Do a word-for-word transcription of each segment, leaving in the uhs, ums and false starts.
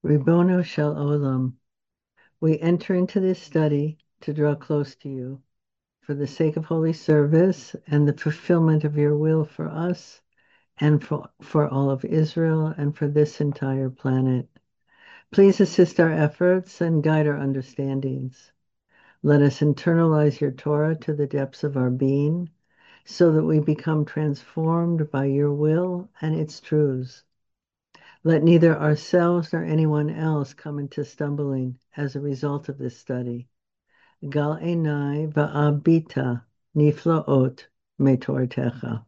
Ribono Shel Olam, we enter into this study to draw close to you for the sake of holy service and the fulfillment of your will for us and for, for all of Israel and for this entire planet. Please assist our efforts and guide our understandings. Let us internalize your Torah to the depths of our being so that we become transformed by your will and its truths. Let neither ourselves nor anyone else come into stumbling as a result of this study. Gal einai va'abita niflaot metortecha.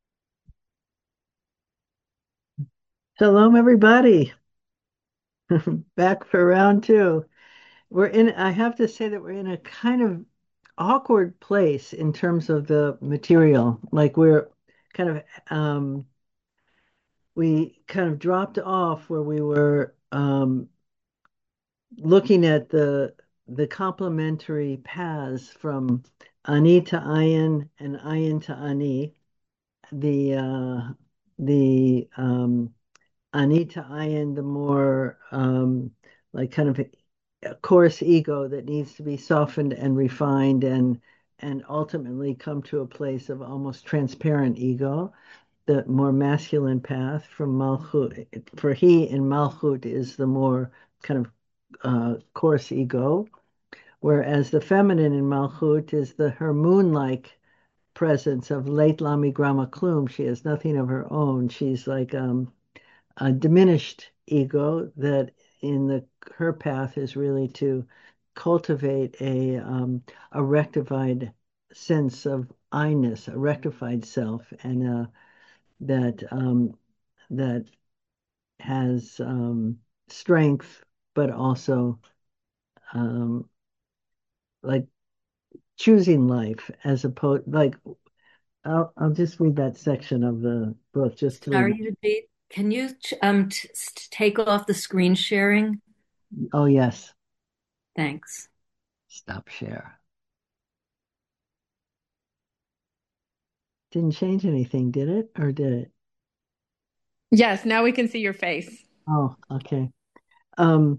Shalom, everybody. Back for round two. We're in, I have to say that we're in a kind of awkward place in terms of the material. Like we're kind of, um, we kind of dropped off where we were um, looking at the the complementary paths from Ani to Ayin and Ayin to Ani, the uh, the um, Ani to Ayin, the more um, like kind of a coarse ego that needs to be softened and refined and and ultimately come to a place of almost transparent ego, the more masculine path from Malchut. For he in Malchut is the more kind of uh, coarse ego, whereas the feminine in Malchut is the her moon-like presence of late Lami Grama Klum. She has nothing of her own. She's like um, a diminished ego that in the her path is really to cultivate a um, a rectified sense of I-ness, a rectified self, and uh, that um, that has um, strength, but also um, like choosing life as opposed like I'll I'll just read that section of the book just to rem- Sorry, Ajit. Can you um t take off the screen sharing? oh yes, Thanks. stop share. Didn't change anything, did it? Or did it? Yes, now we can see your face. Oh, okay. Um,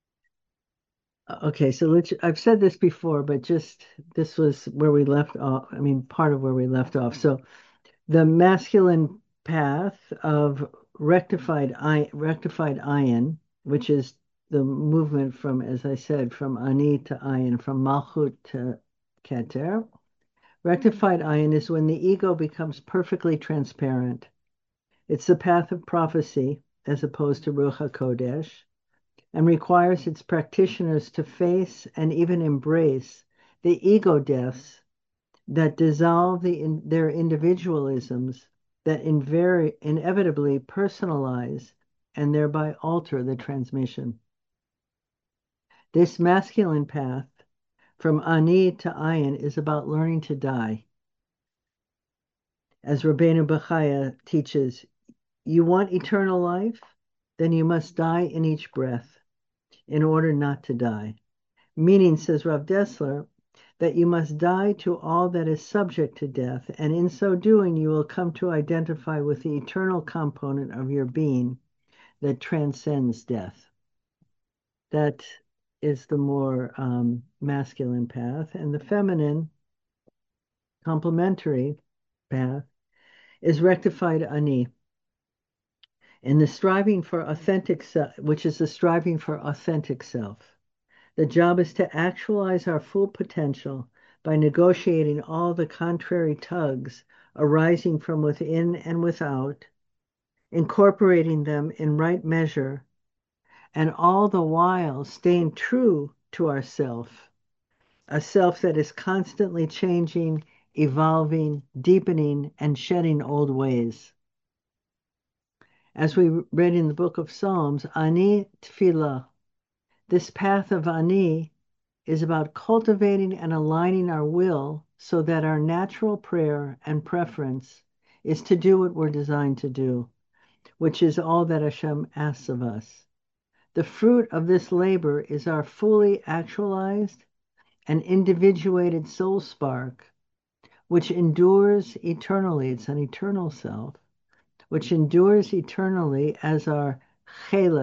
okay, so let's, I've said this before, but just this was where we left off. I mean, part of where we left off. So the masculine path of rectified I rectified ayin, which is the movement from, as I said, from ani to ayin, from malchut to keter. Rectified ayin is when the ego becomes perfectly transparent. It's the path of prophecy as opposed to Ruach HaKodesh, and requires its practitioners to face and even embrace the ego deaths that dissolve the in, their individualisms that invari- inevitably personalize and thereby alter the transmission. This masculine path from Ani to Ayin is about learning to die. As Rabbeinu Bechaya teaches, you want eternal life? Then you must die in each breath in order not to die. Meaning, says Rav Dessler, that you must die to all that is subject to death, and in so doing, you will come to identify with the eternal component of your being that transcends death. That is the more um, masculine path, and the feminine, complementary path is rectified ani, and the striving for authentic self, which is the striving for authentic self. The job is to actualize our full potential by negotiating all the contrary tugs arising from within and without, incorporating them in right measure, and all the while staying true to ourself, a self that is constantly changing, evolving, deepening, and shedding old ways. As we read in the book of Psalms, Ani Tefillah, this path of Ani is about cultivating and aligning our will so that our natural prayer and preference is to do what we're designed to do, which is all that Hashem asks of us. The fruit of this labor is our fully actualized and individuated soul spark, which endures eternally. It's an eternal self, which endures eternally as our chelik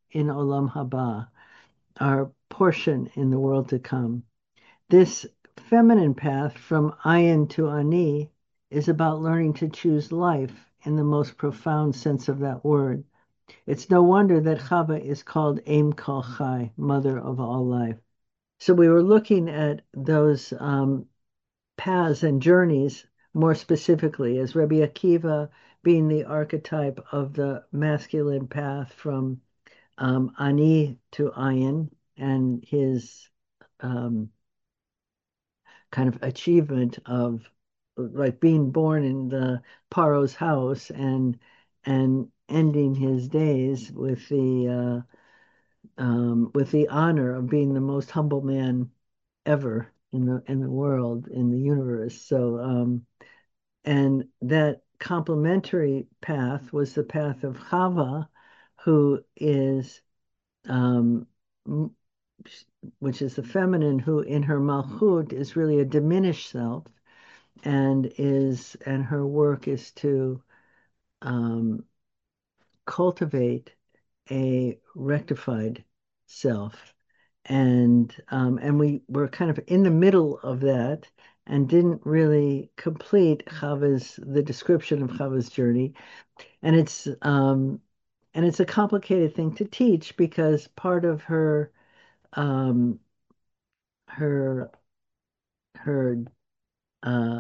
in Olam Haba, our portion in the world to come. This feminine path from Ayin to Ani is about learning to choose life in the most profound sense of that word. It's no wonder that Chava is called Aim Kol Chai, mother of all life. So we were looking at those um, paths and journeys more specifically as Rabbi Akiva being the archetype of the masculine path from um, Ani to Ayin and his um, kind of achievement of like being born in the Paro's house and and ending his days with the uh, um, with the honor of being the most humble man ever in the in the world in the universe. So um, and that complementary path was the path of Chava, who is um, which is the feminine, who in her malchut is really a diminished self, and is and her work is to um, cultivate a rectified self, and um, and we were kind of in the middle of that and didn't really complete Chava's the description of Chava's journey, and it's um, and it's a complicated thing to teach because part of her um, her her uh,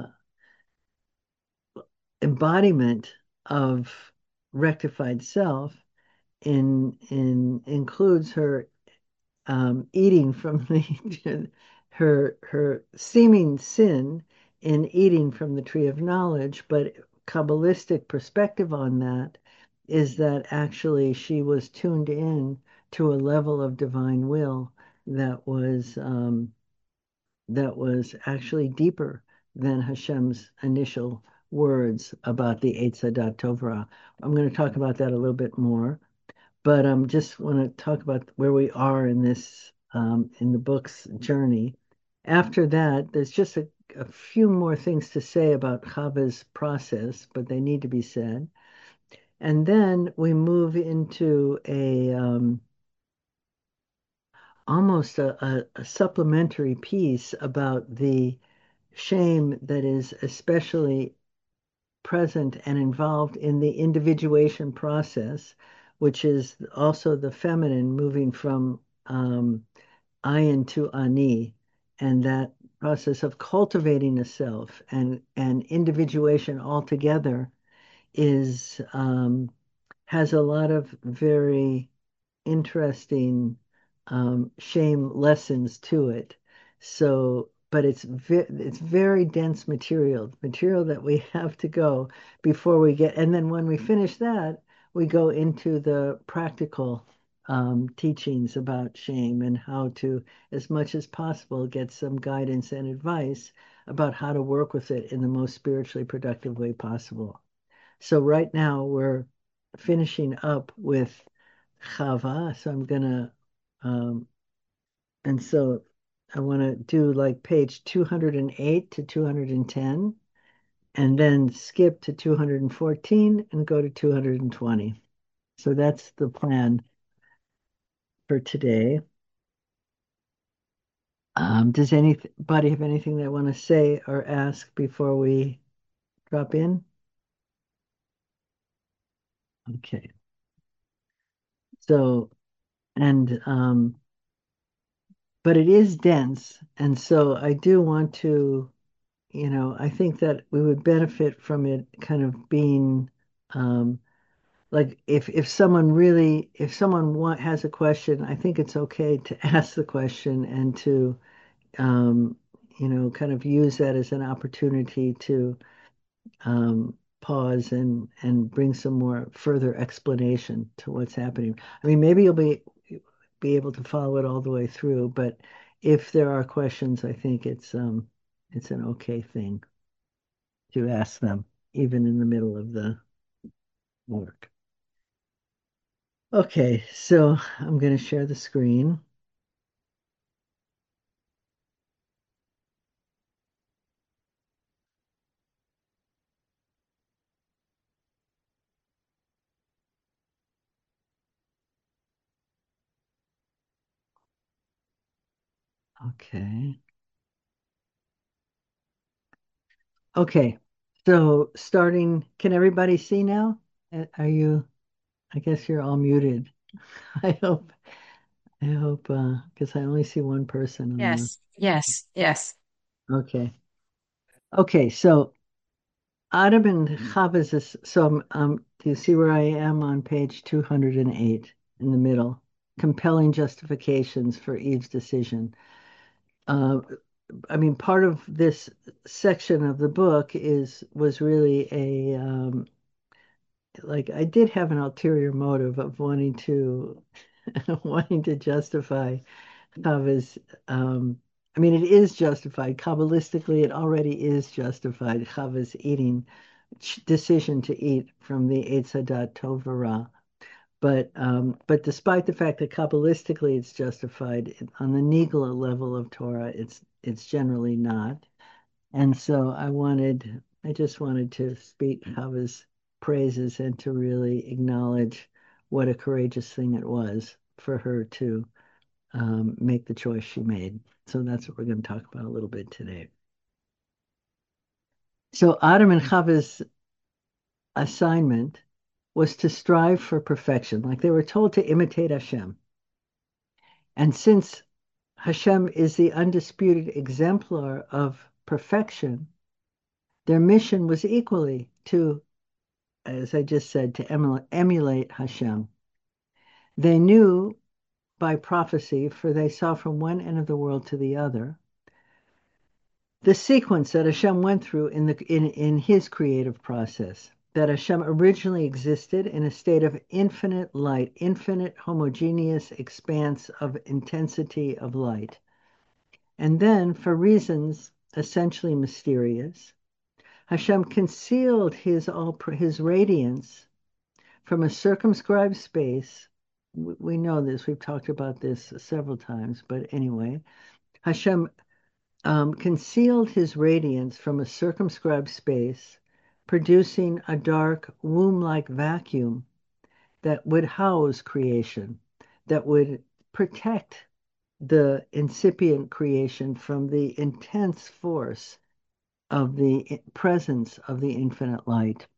embodiment of rectified self in in includes her um, eating from the her her seeming sin in eating from the tree of knowledge, but Kabbalistic perspective on that is that actually she was tuned in to a level of divine will that was um, that was actually deeper than Hashem's initial words about the Eitz Hadat Tovra. I'm going to talk about that a little bit more, but I um, just want to talk about where we are in this um, in the book's journey. After that, there's just a, a few more things to say about Chava's process, but they need to be said. And then we move into a um, almost a, a, a supplementary piece about the shame that is especially present and involved in the individuation process, which is also the feminine moving from um, ayin to ani, and that process of cultivating a self and, and individuation altogether is um, has a lot of very interesting um, shame lessons to it. So, but it's ve it's very dense material, material that we have to go before we get, and then when we finish that, we go into the practical um, teachings about shame and how to, as much as possible, get some guidance and advice about how to work with it in the most spiritually productive way possible. So right now we're finishing up with Chava, so I'm gonna, um, and so I want to do like page two hundred eight to two hundred ten, and then skip to two hundred fourteen and go to two hundred twenty. So that's the plan for today. Um, does anybody have anything they want to say or ask before we drop in? Okay. So, and um, but it is dense, and so I do want to you know, I think that we would benefit from it kind of being um, like if if someone really if someone want, has a question, I think it's okay to ask the question and to um, you know kind of use that as an opportunity to um, pause and and bring some more further explanation to what's happening. I mean, maybe you'll be be able to follow it all the way through, but if there are questions, I think it's um it's an okay thing to ask them, even in the middle of the work. Okay, so I'm going to share the screen. Okay. Okay. So starting, can everybody see now? Uh, Are you, I guess you're all muted. I hope, I hope, uh, because I only see one person on the, Yes, yes, yes. okay. Okay, so Adam and Chava's is, so um, um, do you see where I am on page two hundred eight in the middle? Compelling justifications for Eve's decision. Uh, I mean, part of this section of the book is was really a um, like I did have an ulterior motive of wanting to wanting to justify Chava's. Um, I mean, it is justified Kabbalistically. It already is justified Chava's eating decision to eat from the Eitz Hadat Tov V'Ra. But um, but despite the fact that Kabbalistically it's justified, on the Nigla level of Torah, it's it's generally not. And so I wanted, I just wanted to speak Chava's praises and to really acknowledge what a courageous thing it was for her to um, make the choice she made. So that's what we're going to talk about a little bit today. So Adam and Chava's assignment was to strive for perfection, like they were told to imitate Hashem. And since Hashem is the undisputed exemplar of perfection, their mission was equally to, as I just said, to emulate Hashem. They knew by prophecy, for they saw from one end of the world to the other, the sequence that Hashem went through in the in, in his creative process. That Hashem originally existed in a state of infinite light, infinite homogeneous expanse of intensity of light. And then, for reasons essentially mysterious, Hashem concealed his all his radiance from a circumscribed space. We know this, we've talked about this several times, but anyway, Hashem um, concealed his radiance from a circumscribed space, producing a dark womb-like vacuum that would house creation, that would protect the incipient creation from the intense force of the presence of the infinite light.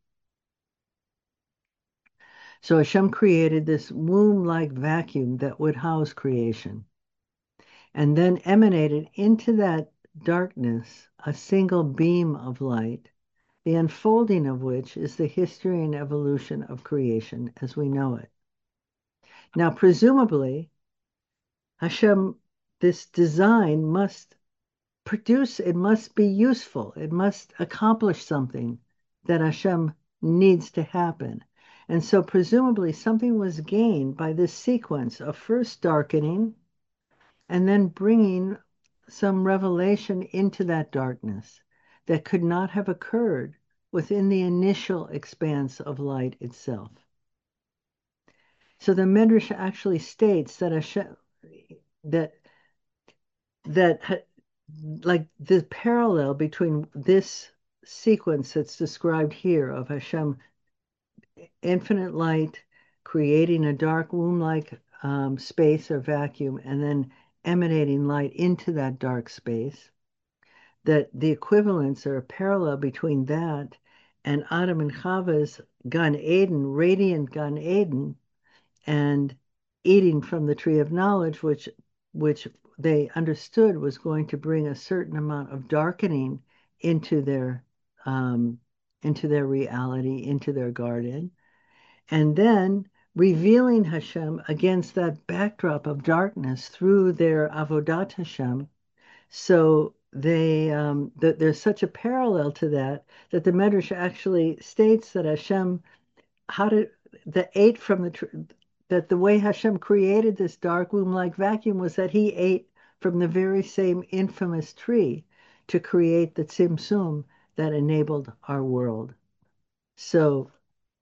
So Hashem created this womb-like vacuum that would house creation, and then emanated into that darkness a single beam of light, the unfolding of which is the history and evolution of creation as we know it. Now, presumably, Hashem, this design must produce, it must be useful, it must accomplish something that Hashem needs to happen. And so presumably something was gained by this sequence of first darkening and then bringing some revelation into that darkness that could not have occurred within the initial expanse of light itself. So the Medrash actually states that Hashem, that that like the parallel between this sequence that's described here of Hashem, infinite light, creating a dark womb-like um, space or vacuum, and then emanating light into that dark space, that the equivalence or a parallel between that and Adam and Chava's Gan Eden, radiant Gan Eden, and eating from the tree of knowledge, which which they understood was going to bring a certain amount of darkening into their um, into their reality, into their garden, and then revealing Hashem against that backdrop of darkness through their avodat Hashem. So they um, that there's such a parallel to that that the Medrash actually states that Hashem, how did the ate from the tree, that the way Hashem created this dark womb-like vacuum was that he ate from the very same infamous tree to create the Tzimtzum that enabled our world. So,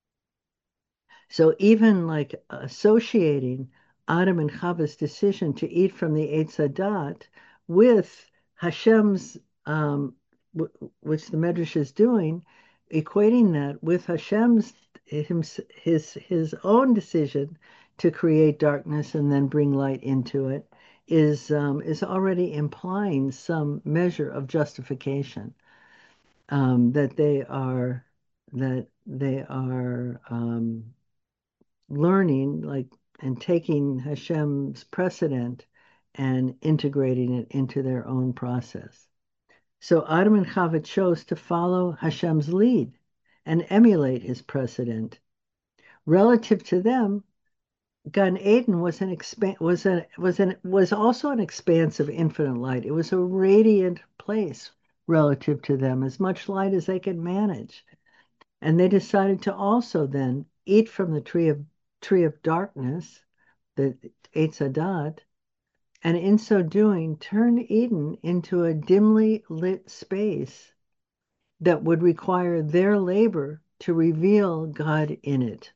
so even like associating Adam and Chava's decision to eat from the Eitz Hadat with Hashem's, um, w- which the Medrash is doing, equating that with Hashem's his, his his own decision to create darkness and then bring light into it, is um, is already implying some measure of justification, um, that they are that they are um, learning, like, and taking Hashem's precedent and integrating it into their own process. So Adam and Chava chose to follow Hashem's lead and emulate his precedent. Relative to them, Gan Eden was an expan was a was an was also an expanse of infinite light. It was a radiant place relative to them, as much light as they could manage. And they decided to also then eat from the tree of tree of darkness, the Eitz Hadat, and in so doing, turn Eden into a dimly lit space that would require their labor to reveal God in it.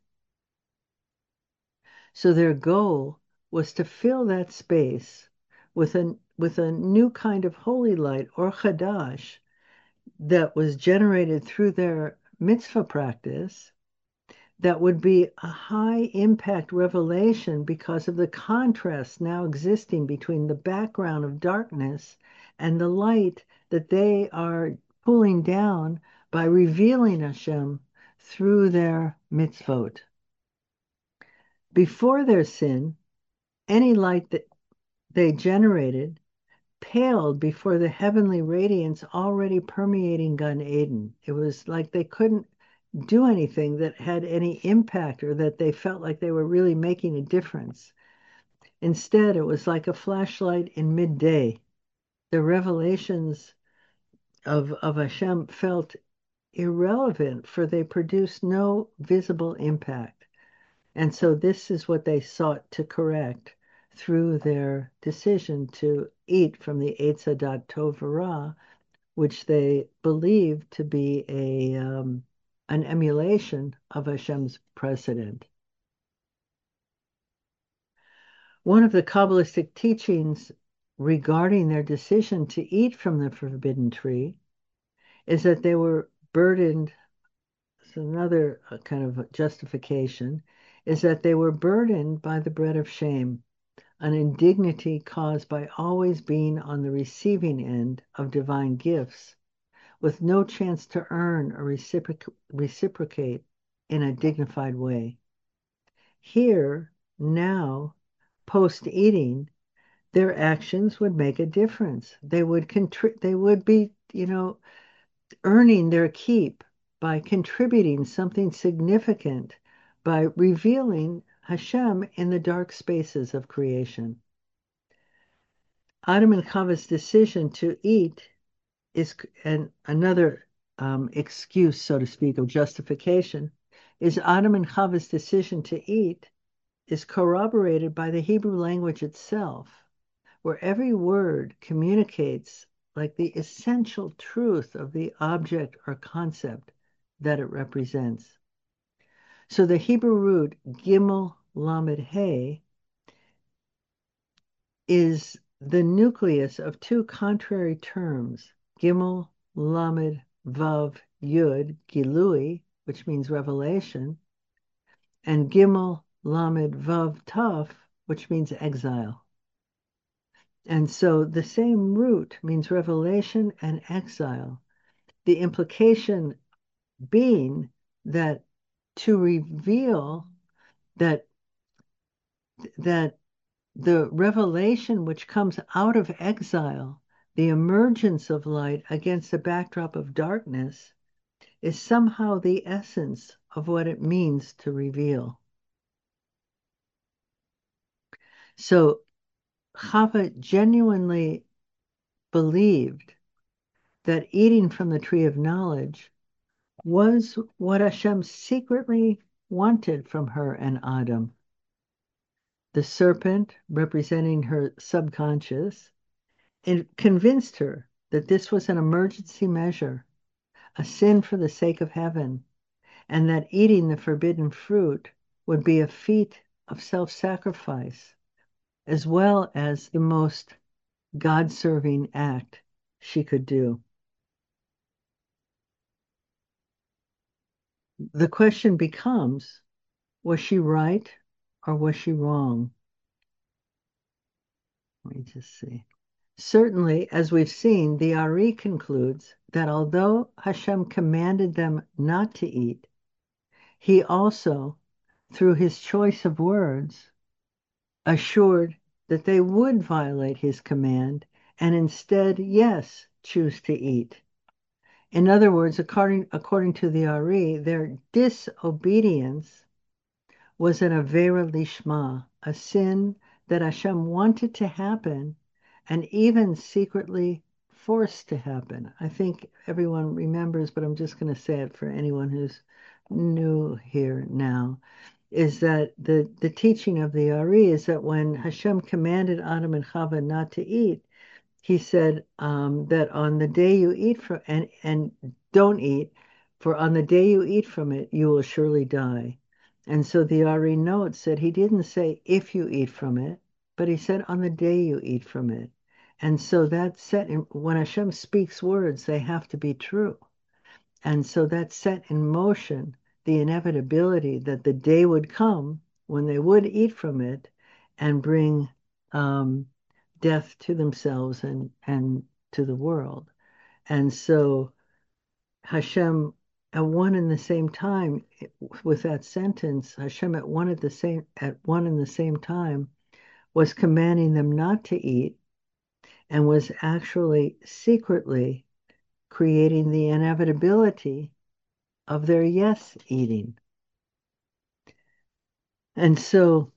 So their goal was to fill that space with a, with a new kind of holy light, or chadash, that was generated through their mitzvah practice, that would be a high impact revelation because of the contrast now existing between the background of darkness and the light that they are pulling down by revealing Hashem through their mitzvot. Before their sin, any light that they generated paled before the heavenly radiance already permeating Gan Eden. It was like they couldn't do anything that had any impact or that they felt like they were really making a difference. Instead, it was like a flashlight in midday. The revelations of, of Hashem felt irrelevant, for they produced no visible impact. And so this is what they sought to correct through their decision to eat from the Eitz Hadat Tov Ra, which they believed to be a um, an emulation of Hashem's precedent. One of the Kabbalistic teachings regarding their decision to eat from the forbidden tree is that they were burdened. It's another uh, kind of justification, is that they were burdened by the bread of shame, an indignity caused by always being on the receiving end of divine gifts, with no chance to earn or reciproc reciprocate in a dignified way. Here, now, post-eating, their actions would make a difference. They would contri- they would be, you know, earning their keep by contributing something significant, by revealing Hashem in the dark spaces of creation. Adam and Chava's decision to eat is, and another um, excuse, so to speak, of justification, is Adam and Chava's decision to eat is corroborated by the Hebrew language itself, where every word communicates like the essential truth of the object or concept that it represents. So the Hebrew root Gimel Lamed He is the nucleus of two contrary terms, Gimel Lamed Vav Yud Gilui, which means revelation, and Gimel Lamed Vav Taf, which means exile. And so the same root means revelation and exile. The implication being that to reveal that that the revelation which comes out of exile, the emergence of light against a backdrop of darkness, is somehow the essence of what it means to reveal. So Chava genuinely believed that eating from the tree of knowledge was what Hashem secretly wanted from her and Adam. The serpent, representing her subconscious, it convinced her that this was an emergency measure, a sin for the sake of heaven, and that eating the forbidden fruit would be a feat of self-sacrifice, as well as the most God-serving act she could do. The question becomes, was she right or was she wrong? Let me just see. Certainly, as we've seen, the Ari concludes that although Hashem commanded them not to eat, he also, through his choice of words, assured that they would violate his command and instead, yes, choose to eat. In other words, according, according to the Ari, their disobedience was an Avera Lishma, a sin that Hashem wanted to happen and even secretly forced to happen. I think everyone remembers, but I'm just going to say it for anyone who's new here now, is that the, the teaching of the Ari is that when Hashem commanded Adam and Chava not to eat, he said um, that on the day you eat from and and don't eat, for on the day you eat from it, you will surely die. And so the Ari note said he didn't say if you eat from it, but he said on the day you eat from it. And so that set in, when Hashem speaks words, they have to be true. And so that set in motion the inevitability that the day would come when they would eat from it and bring um, death to themselves and, and to the world. And so Hashem, at one and the same time, with that sentence, Hashem at one at the same at one and the same time was commanding them not to eat and was actually secretly creating the inevitability of their yes eating. And so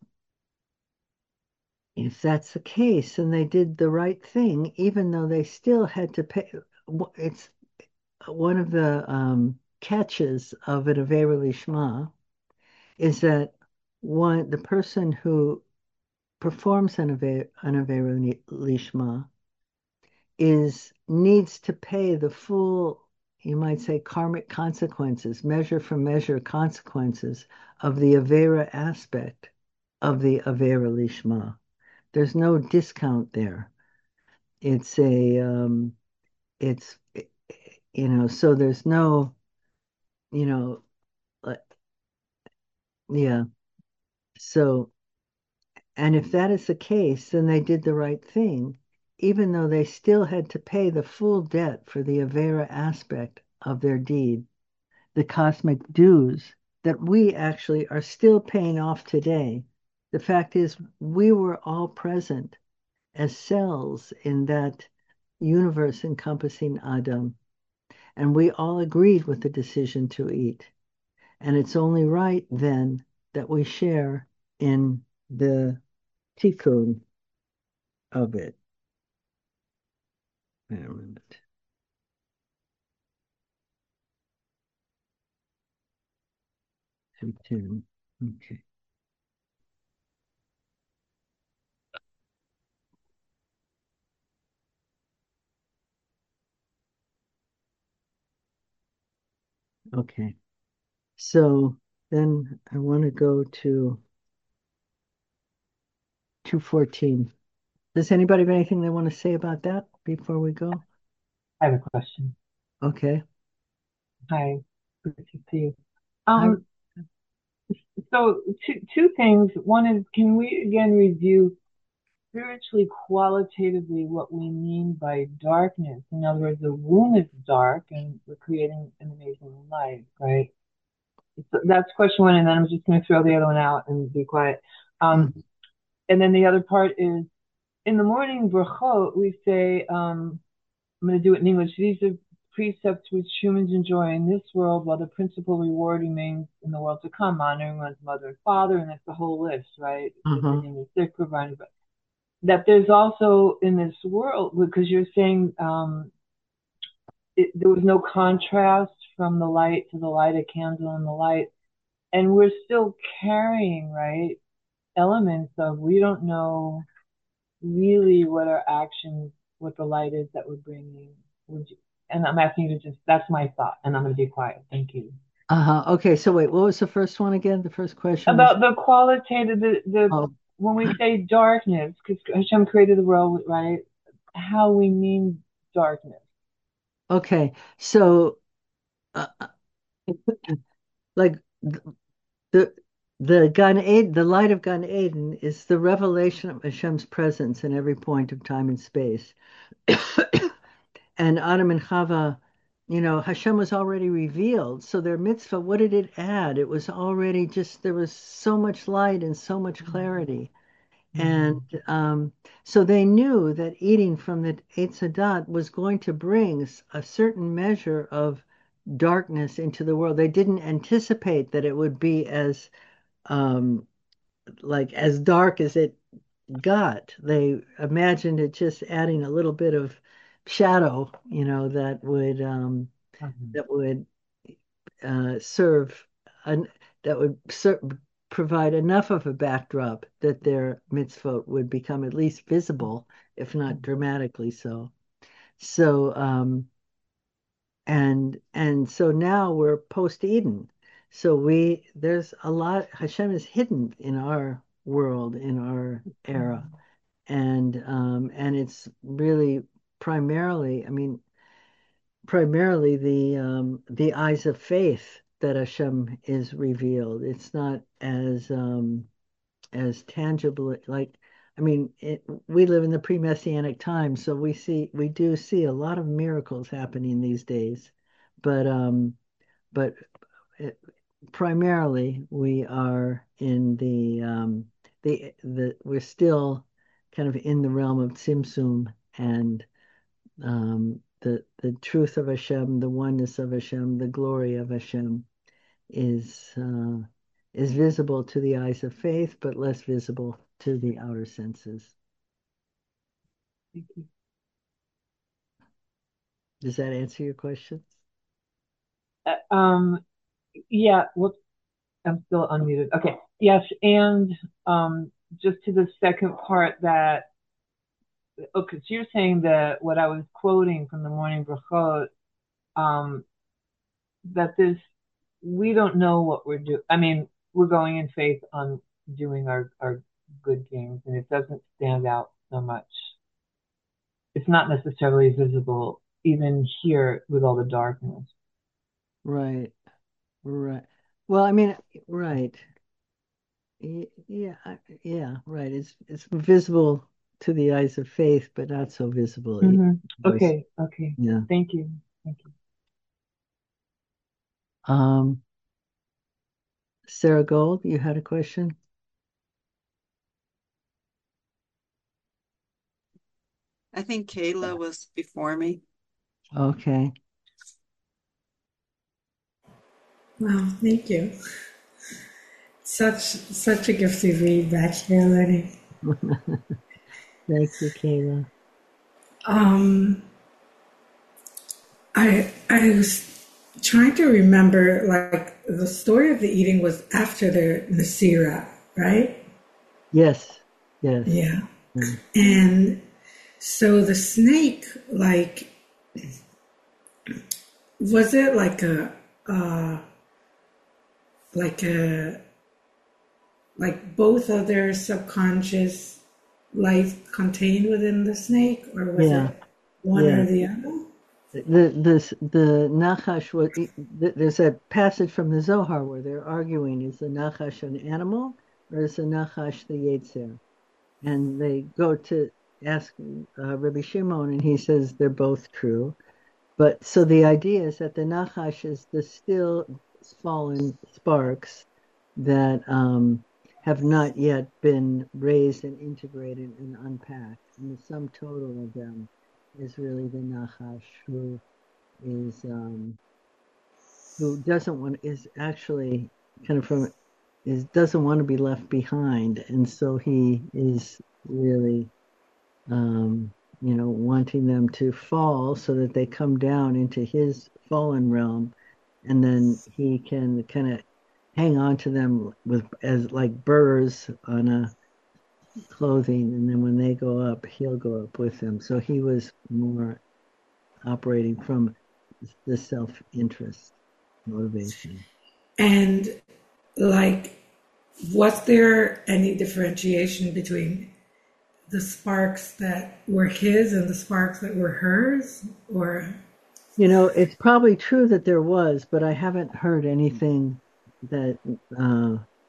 if that's the case, then they did the right thing, even though they still had to pay. It's one of the um, catches of an Avera Lishma is that one the person who performs an Avera, an Avera Lishma is needs to pay the full, you might say, karmic consequences, measure for measure consequences of the Avera aspect of the Avera Lishma. There's no discount there. It's a, um, it's, you know, so there's no, you know, uh, yeah. So, and if that is the case, then they did the right thing, even though they still had to pay the full debt for the Avera aspect of their deed, the cosmic dues that we actually are still paying off today. The fact is, we were all present as cells in that universe encompassing Adam. And we all agreed with the decision to eat. And it's only right then that we share in the tikkun of it. Wait a minute. Tikkun. Okay. Okay. So then I want to go to two fourteen. Does anybody have anything they want to say about that before we go? I have a question. Okay. Hi, good to see you. Hi. Um, so two two things. One is, can we again review spiritually, qualitatively, what we mean by darkness? In other words, the room is dark, and we're creating an amazing light, right? So that's question one, and then I'm just going to throw the other one out and be quiet. Um, Mhm. and then the other part is, in the morning brachot, we say, um, I'm going to do it in English. These are precepts which humans enjoy in this world, while the principal reward remains in the world to come, honoring one's mother and father, and that's the whole list, right? Uh-huh. Visiting the sick, providing, but that there's also in this world, because you're saying um, it, there was no contrast from the light to the light, a candle in the light, and we're still carrying, right, elements of we don't know really what our actions, what the light is that we're bringing. Would you, and I'm asking you to just, that's my thought, and I'm going to be quiet. Thank you. Uh-huh. Okay, so wait, what was the first one again? The first question was, About the qualitative, the, the oh, when we say darkness, because Hashem created the world, right? How we mean darkness. okay. So, uh, like the, the The Gan Eden, the light of Gan Eden is the revelation of Hashem's presence in every point of time and space. And Adam and Chava, you know, Hashem was already revealed. So their mitzvah, what did it add? It was already just, there was so much light and so much clarity. And um, so they knew that eating from the Eitz Hadat was going to bring a certain measure of darkness into the world. They didn't anticipate that it would be as um, like as dark as it got. They imagined it just adding a little bit of shadow, you know, that would um, Mhm. that would uh, serve an, that would ser provide enough of a backdrop that their mitzvot would become at least visible, if not dramatically so. So um, and and so now we're post Eden. So we there's a lot Hashem is hidden in our world, in our era. And um and it's really primarily, I mean, primarily the um the eyes of faith that Hashem is revealed. It's not as um as tangible like I mean, it, we live in the pre-messianic times, so we see we do see a lot of miracles happening these days. But um but it, primarily we are in the um the the we're still kind of in the realm of Tzimtzum and um the the truth of Hashem, the oneness of Hashem, the glory of Hashem is uh, is visible to the eyes of faith, but less visible to the outer senses. Thank you. Does that answer your question? Uh, um, yeah, whoops, I'm still unmuted. Okay, yes, and um, just to the second part that, okay, so you're saying that what I was quoting from the morning brachot, um, that this, we don't know what we're doing. I mean, we're going in faith on doing our, our good things, and it doesn't stand out so much. It's not necessarily visible, even here with all the darkness. Right, right. Well, I mean, right. Y- Yeah, I- yeah, right. It's it's visible to the eyes of faith, but not so visible. in hmm ours. Okay, okay. Yeah. Thank you. Thank you. Um, Sarah Gold, you had a question? I think Kayla was before me. Okay. Wow, thank you. Such such a gift to read back here, Lenny. Thank you, Kayla. Um, I I was trying to remember, like, the story of the eating was after the Nasira, right? Yes, yes. Yeah. Mm. And so the snake, like, was it like a uh like a like both of their subconscious life contained within the snake, or was Yeah, it one yeah. or the other? The this the Nachash was there's a passage from the Zohar where they're arguing, is the Nachash an animal or is the Nachash the Yetzer? And they go to ask uh, Rabbi Shimon, and he says they're both true. But so the idea is that the Nachash is the still fallen sparks that um, have not yet been raised and integrated and unpacked. And the sum total of them is really the Nachash who is um, who doesn't want is actually kind of from is doesn't want to be left behind, and so he is really um, you know, wanting them to fall so that they come down into his fallen realm, and then he can kind of hang on to them with as like burrs on a clothing, and then when they go up, he'll go up with them. So he was more operating from the self-interest motivation. And, like, was there any differentiation between the sparks that were his and the sparks that were hers? Or You know, it's probably true that there was, but I haven't heard anything that uh,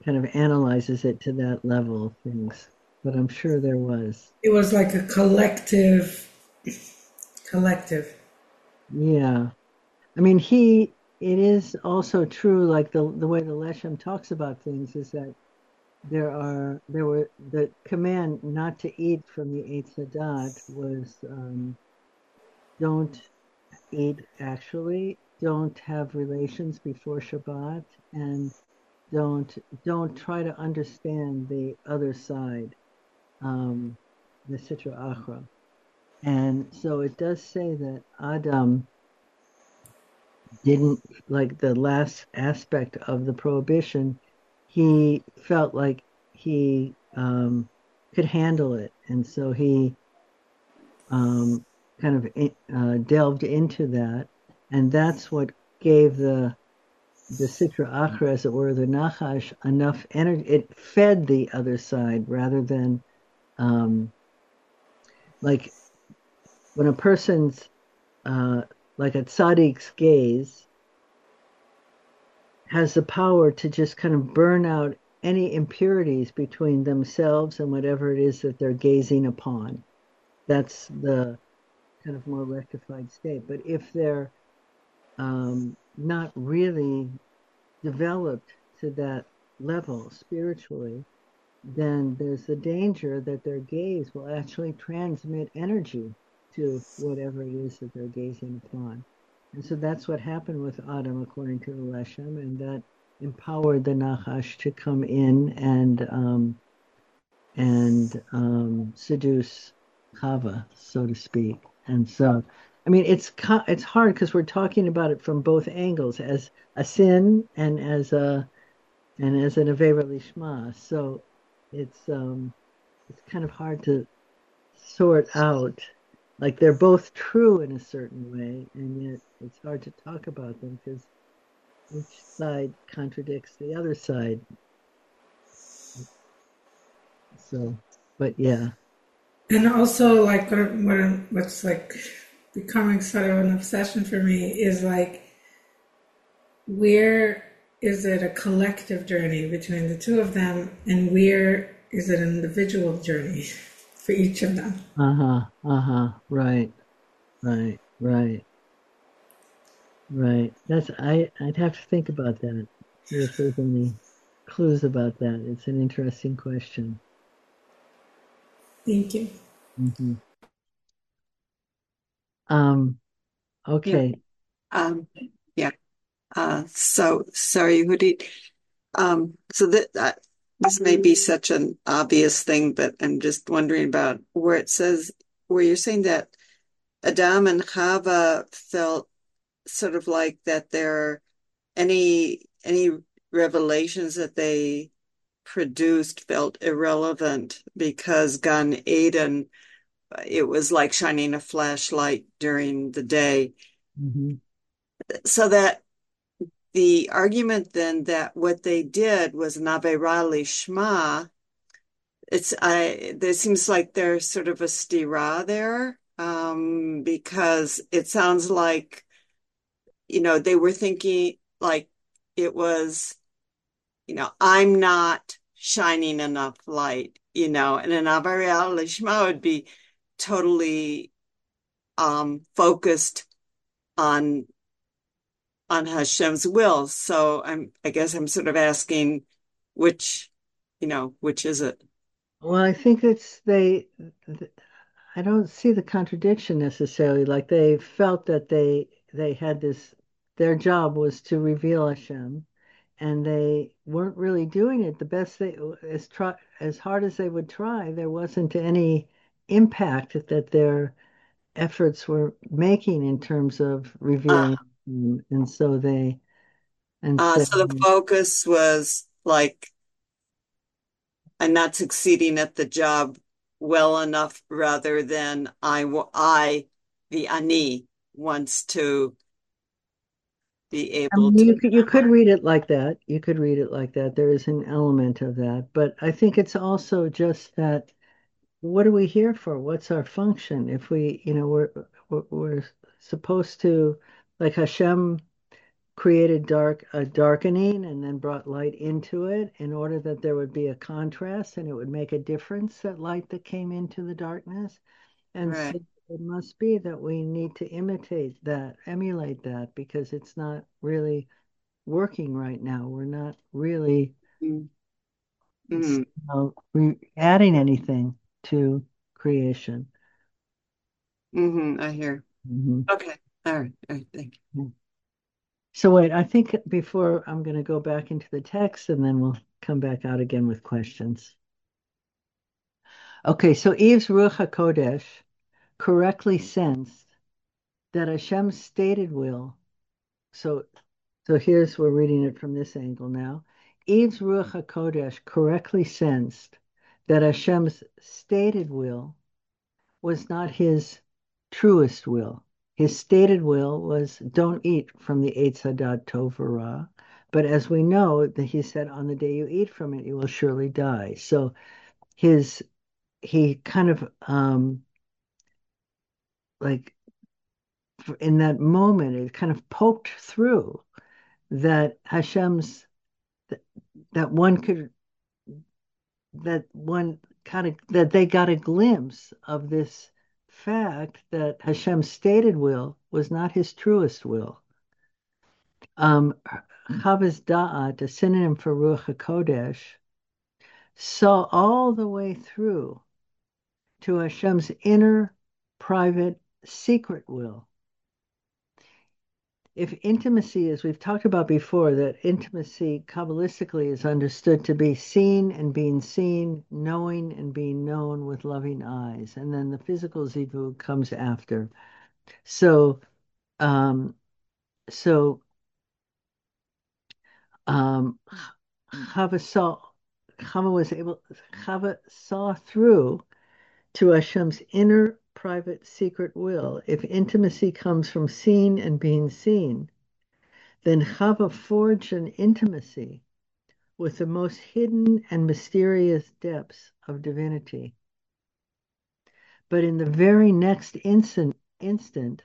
kind of analyzes it to that level of things. But I'm sure there was. It was like a collective, collective. Yeah. I mean, he, it is also true, like the the way the Leshem talks about things is that there are, there were, the command not to eat from the Eitz Hadat was um, don't eat actually, don't have relations before Shabbat, and don't don't try to understand the other side, um, the Sitra Achra. And so it does say that Adam didn't like the last aspect of the prohibition. He felt like he um, could handle it, and so he um, kind of uh, delved into that, and that's what gave the the Sitra Achra, as it were, the Nachash, enough energy. It fed the other side rather than um, like when a person's uh, like a tzaddik's gaze has the power to just kind of burn out any impurities between themselves and whatever it is that they're gazing upon. That's the kind of more rectified state. But if they're um, not really developed to that level spiritually, then there's the danger that their gaze will actually transmit energy to whatever it is that they're gazing upon. And so that's what happened with Adam, according to the Leshem, and that empowered the Nachash to come in and um, and um, seduce Chava, so to speak. And so, I mean, it's it's hard because we're talking about it from both angles, as a sin and as a and as an Avera Lishma. So it's um it's kind of hard to sort out. Like they're both true in a certain way, and yet it's hard to talk about them because each side contradicts the other side. So, but yeah. And also, like, what, what, what's like becoming sort of an obsession for me is like, where is it a collective journey between the two of them, and where is it an individual journey for each of them? Uh-huh, uh-huh, right, right, right, right. That's I I'd have to think about that. See if there's any clues about that. It's an interesting question. Thank you. Mm-hmm. Um, Yeah. okay. Um, yeah. Uh, so sorry, Hudit. Um, so that, that this may be such an obvious thing, but I'm just wondering about where it says where you're saying that Adam and Chava felt sort of like that there any any revelations that they produced felt irrelevant because Gan Eden, it was like shining a flashlight during the day. Mm-hmm. So that the argument then that what they did was an Aveira Lishma, it's I there seems like there's sort of a stira there, um, because it sounds like, you know, they were thinking like it was, you know, I'm not shining enough light, you know, and an Aveira Lishma would be totally um, focused on on Hashem's will. So I'm, I guess I'm sort of asking which, you know, which is it? Well, I think it's they. I don't see the contradiction necessarily. Like they felt that they they had this. Their job was to reveal Hashem, and they weren't really doing it the best they as try as hard as they would try. There wasn't any impact that their efforts were making in terms of Uh, revealing him. And so they uh, instead, so the focus was like, I'm not succeeding at the job well enough rather than I, I, the ani, wants to be I able mean, to. you could you could read it like that. You could read it like that. There is an element of that, but I think it's also just that what are we here for? What's our function? If we, you know, we're we're, we're supposed to, like Hashem created dark a darkening and then brought light into it in order that there would be a contrast and it would make a difference, that light that came into the darkness. And so Right. it must be that we need to imitate that, emulate that, because it's not really working right now. We're not really Mm. you Mm. know, re- adding anything to creation. Hmm. I hear. Mhm. Okay. All right. All right. Thank So wait, I think before I'm going to go back into the text and then we'll come back out again with questions. Okay, so Eve's Ruach HaKodesh correctly sensed that Hashem's stated will. So, so here's we're reading it from this angle now. Eve's Ruach HaKodesh correctly sensed that Hashem's stated will was not his truest will. His stated will was don't eat from the Eitz Hadat Tov Ra. But as we know, that he said, on the day you eat from it, you will surely die. So his he kind of um like in that moment, it kind of poked through that Hashem's that, that one could that one kind of that they got a glimpse of this fact that Hashem's stated will was not his truest will. Um, Chavas Da'at, a synonym for Ruach HaKodesh, saw all the way through to Hashem's inner, private, secret will. If intimacy, as we've talked about before, that intimacy Kabbalistically is understood to be seen and being seen, knowing and being known with loving eyes, and then the physical zivug comes after. So, um, so um, Chava saw, Chava was able, Chava saw through to Hashem's inner, private, secret will. If intimacy comes from seeing and being seen, then Chava forged an intimacy with the most hidden and mysterious depths of divinity. But in the very next instant, instant,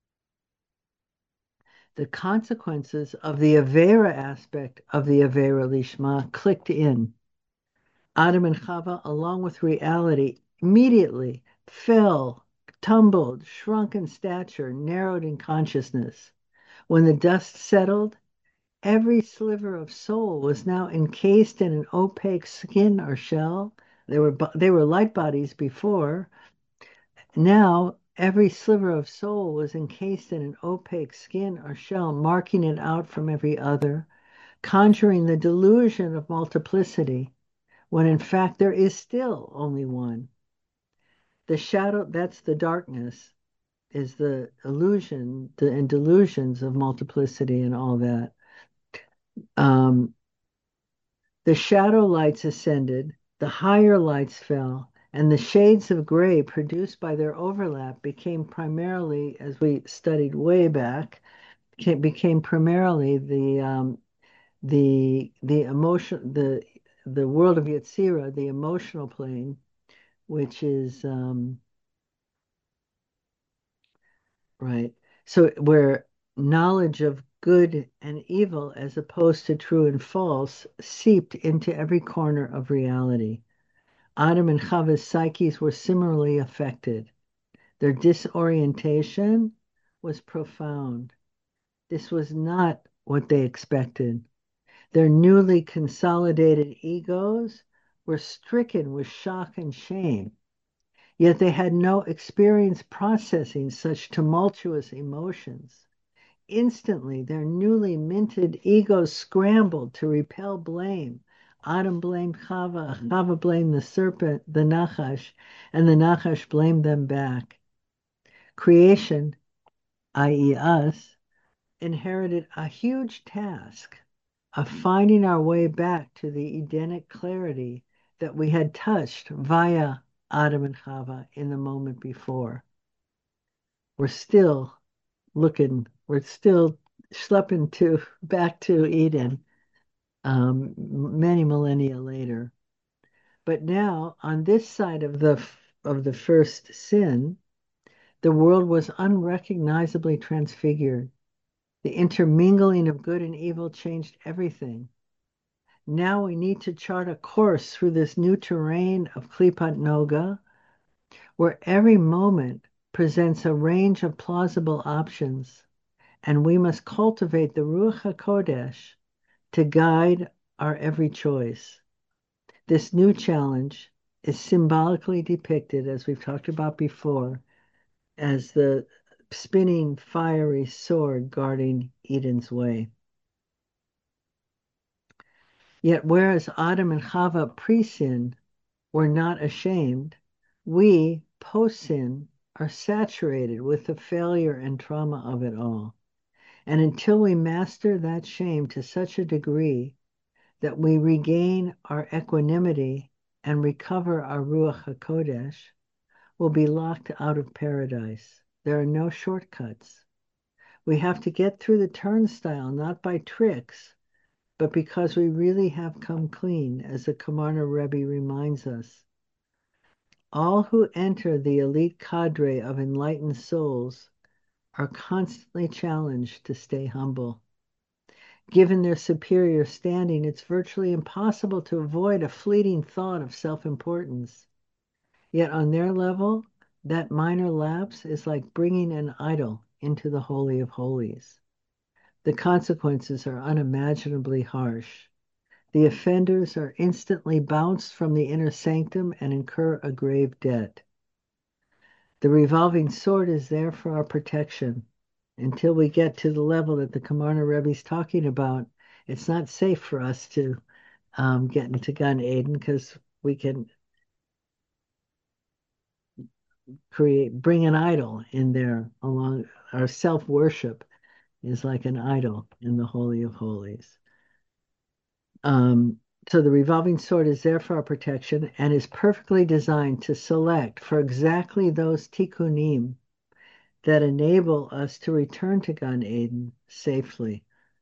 the consequences of the Avera aspect of the Avera Lishma clicked in. Adam and Chava, along with reality, immediately fell, tumbled, shrunk in stature, narrowed in consciousness. When the dust settled, every sliver of soul was now encased in an opaque skin or shell. They were they were light bodies before. Now every sliver of soul was encased in an opaque skin or shell, marking it out from every other, conjuring the delusion of multiplicity, when in fact there is still only one. The shadow, that's the darkness, is the illusion the, and delusions of multiplicity and all that. Um, The shadow lights ascended, the higher lights fell, and the shades of gray produced by their overlap became primarily, as we studied way back, became, became primarily the um, the the emotion the the world of Yetzirah, the emotional plane, which is um, right. So where knowledge of good and evil, as opposed to true and false, seeped into every corner of reality. Adam and Chava's psyches were similarly affected. Their disorientation was profound. This was not what they expected. Their newly consolidated egos were stricken with shock and shame, yet they had no experience processing such tumultuous emotions. Instantly, their newly minted egos scrambled to repel blame. Adam blamed Chava, Chava blamed the serpent, the Nachash, and the Nachash blamed them back. Creation, that is us, inherited a huge task of finding our way back to the Edenic clarity that we had touched via Adam and Chava in the moment before. We're still looking, we're still schlepping to back to Eden um, many millennia later. But now, on this side of the of the first sin, the world was unrecognizably transfigured. The intermingling of good and evil changed everything. Now we need to chart a course through this new terrain of Klipat Noga, where every moment presents a range of plausible options, and we must cultivate the Ruach HaKodesh to guide our every choice. This new challenge is symbolically depicted, as we've talked about before, as the spinning fiery sword guarding Eden's way. Yet whereas Adam and Chava pre-sin were not ashamed, we post-sin are saturated with the failure and trauma of it all. And until we master that shame to such a degree that we regain our equanimity and recover our Ruach HaKodesh, we'll be locked out of paradise. There are no shortcuts. We have to get through the turnstile, not by tricks, but because we really have come clean, as the Kamarna Rebbe reminds us. All who enter the elite cadre of enlightened souls are constantly challenged to stay humble. Given their superior standing, it's virtually impossible to avoid a fleeting thought of self-importance. Yet on their level, that minor lapse is like bringing an idol into the Holy of Holies. The consequences are unimaginably harsh. The offenders are instantly bounced from the inner sanctum and incur a grave debt. The revolving sword is there for our protection. Until we get to the level that the Kamarna Rebbe is talking about, it's not safe for us to um, get into Gan Eden, because we can create, bring an idol in there along. Our self-worship is like an idol in the Holy of Holies. Um, so the revolving sword is there for our protection and is perfectly designed to select for exactly those tikkunim that enable us to return to Gan Eden safely.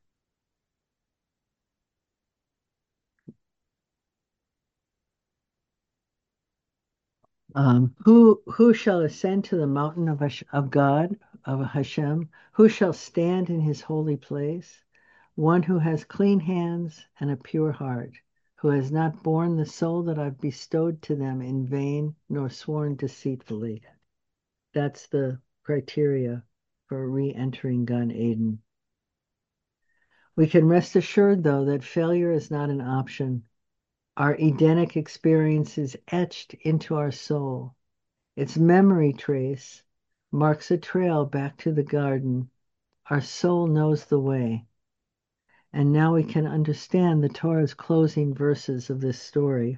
Um, who who shall ascend to the mountain of, of God, of Hashem? Who shall stand in his holy place? One who has clean hands and a pure heart, who has not borne the soul that I've bestowed to them in vain, nor sworn deceitfully. That's the criteria for re-entering Gan Eden. We can rest assured, though, that failure is not an option. Our Edenic experience is etched into our soul. Its memory trace marks a trail back to the garden. Our soul knows the way. And now we can understand the Torah's closing verses of this story.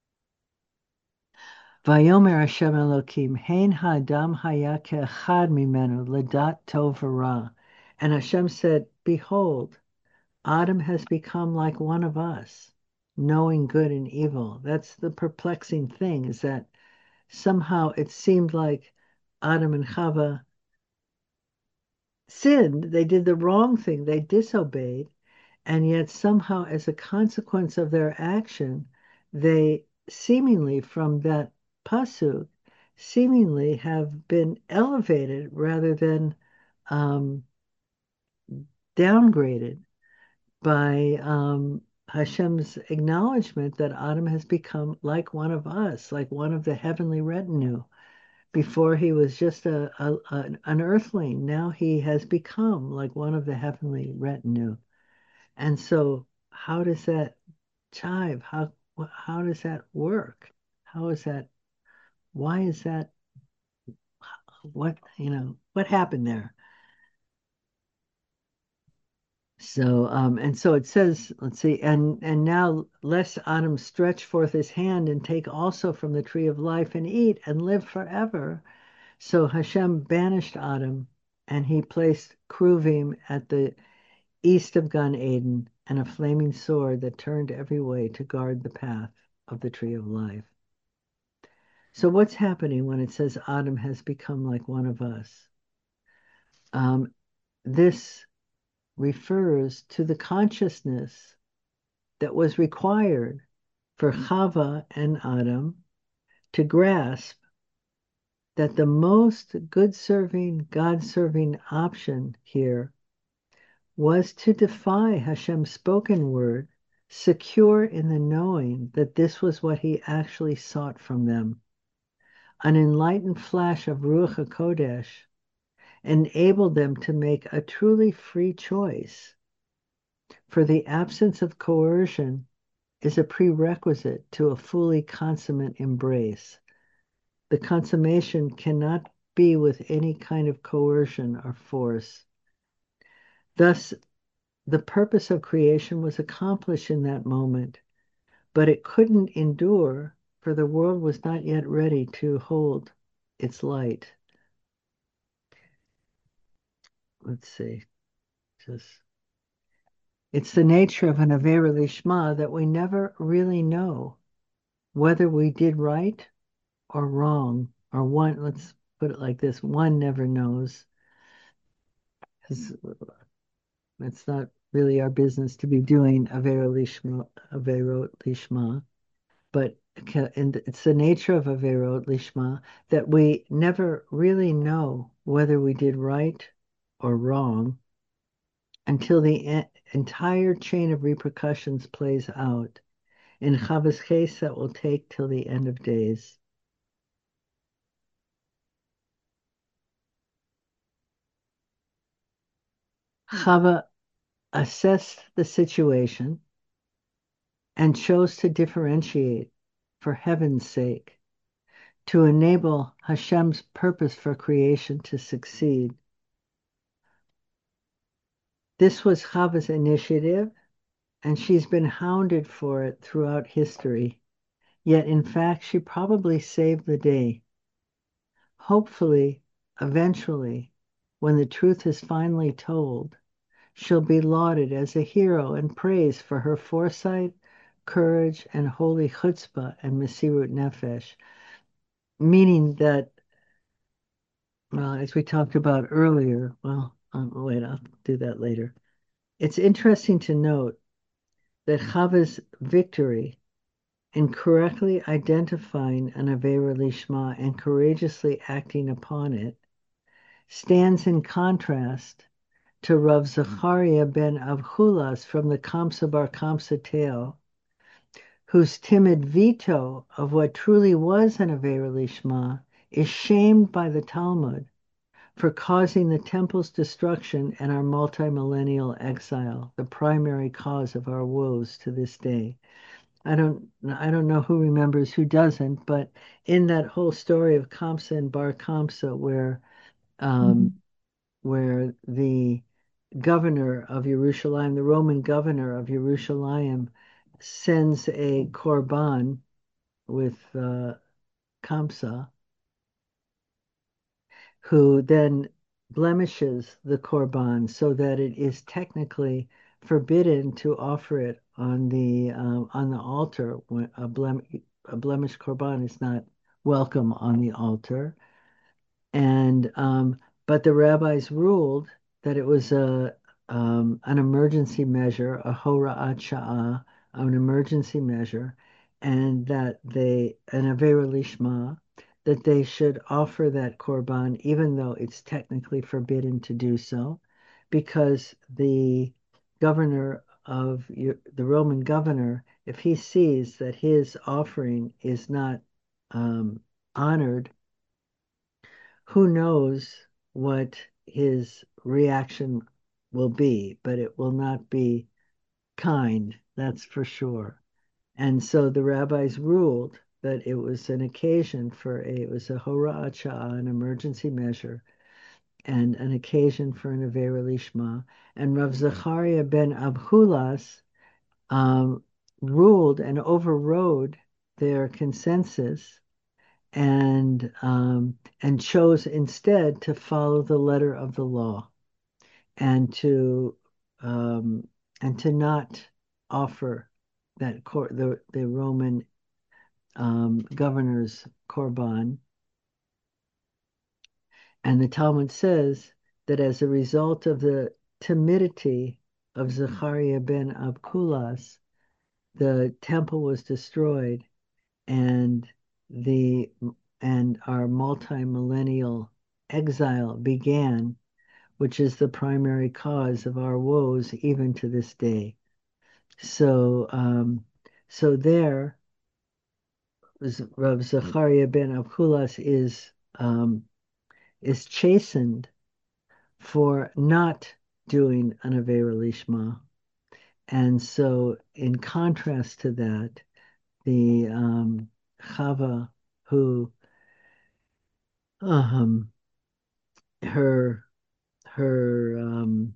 Vayomer Hashem Elokim, Hein ha'adam haya ke'echad mimenu ledat tov v'ra. And Hashem said, behold, Adam has become like one of us, knowing good and evil. That's the perplexing thing, is that somehow it seemed like Adam and Chava sinned. They did the wrong thing. They disobeyed. And yet somehow, as a consequence of their action, they seemingly, from that pasuk, seemingly have been elevated rather than um, downgraded by um, Hashem's acknowledgement that Adam has become like one of us, like one of the heavenly retinue. Before he was just a, a, a an earthling. Now he has become like one of the heavenly retinue. And so how does that jive? How how does that work? How is that? Why is that? What, you know, what happened there? So, um, and so it says, let's see, and and now lest Adam stretch forth his hand and take also from the tree of life and eat and live forever. So Hashem banished Adam, and he placed Kruvim at the east of Gan Eden and a flaming sword that turned every way to guard the path of the tree of life. So what's happening when it says Adam has become like one of us? Um, this refers to the consciousness that was required for Chava and Adam to grasp that the most good-serving, God-serving option here was to defy Hashem's spoken word, secure in the knowing that this was what he actually sought from them. An enlightened flash of Ruach HaKodesh enabled them to make a truly free choice, for the absence of coercion is a prerequisite to a fully consummate embrace. The consummation cannot be with any kind of coercion or force. Thus, the purpose of creation was accomplished in that moment, but it couldn't endure, for the world was not yet ready to hold its light. Let's see. Just it's the nature of an Avera Lishma that we never really know whether we did right or wrong, or one, let's put it like this, one never knows. Because it's not really our business to be doing Avera Lishma, Averot Lishma, but and it's the nature of Averot Lishma that we never really know whether we did right or wrong until the entire chain of repercussions plays out. In Chava's case, that will take till the end of days. Chava assessed the situation and chose to differentiate for heaven's sake, to enable Hashem's purpose for creation to succeed. This was Chava's initiative, and she's been hounded for it throughout history. Yet, in fact, she probably saved the day. Hopefully, eventually, when the truth is finally told, she'll be lauded as a hero and praised for her foresight, courage, and holy chutzpah and mesirut nefesh, meaning that, well, as we talked about earlier, well, um, wait, I'll do that later. It's interesting to note that Chava's victory in correctly identifying an Avera Lishma and courageously acting upon it stands in contrast to Rav Zachariah ben Avchulas from the Kamsa Bar Kamsa tale, whose timid veto of what truly was an Avera Lishma is shamed by the Talmud for causing the temple's destruction and our multi-millennial exile, the primary cause of our woes to this day. I don't I don't know who remembers, who doesn't, but in that whole story of Kamsa and Bar Kamsa, where um, mm-hmm. where the governor of Yerushalayim, the Roman governor of Yerushalayim, sends a korban with uh, Kamsa, who then blemishes the korban so that it is technically forbidden to offer it on the um, on the altar. When a, blem a blemished korban is not welcome on the altar, and um, but the rabbis ruled that it was a um, an emergency measure, a hora'at sha'ah, an emergency measure, and that they an avera lishma, that they should offer that korban even though it's technically forbidden to do so, because the governor of the Roman governor, if he sees that his offering is not um, honored, who knows what his reaction will be, but it will not be kind, that's for sure. And so the rabbis ruled that it was an occasion for a, it was a hora'at sha'ah, an emergency measure, and an occasion for an avera lishma. And Rav Zachariah ben Abchulas um, ruled and overrode their consensus, and um, and chose instead to follow the letter of the law, and to um, and to not offer that cor- the the Roman um, governor's korban. And the Talmud says that as a result of the timidity of Zechariah ben Abkulas, the temple was destroyed, and the and our multi-millennial exile began, which is the primary cause of our woes even to this day. So, um, so there, Rav Zachariah ben Abkulas is um, is chastened for not doing an Avera Lishma. And so, in contrast to that, the um, Chava, who um, her her um,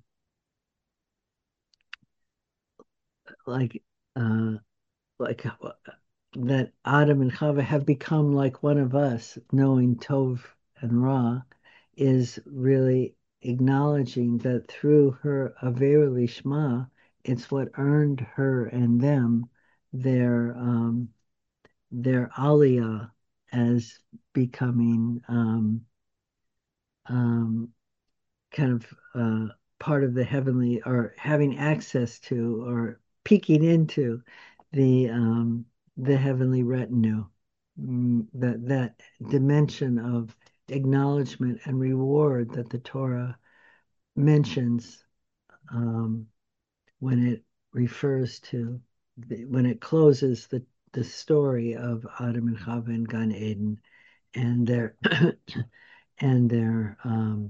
like uh, like uh, that Adam and Chava have become like one of us, knowing Tov and Ra, is really acknowledging that through her Avera Lishma, it's what earned her and them their um, their aliyah as becoming um, um, kind of uh, part of the heavenly, or having access to, or peeking into the um, the heavenly retinue. Mm, that that dimension of acknowledgement and reward that the Torah mentions um, when it refers to the, when it closes the the story of Adam and Chava in Gan Eden and their and their um,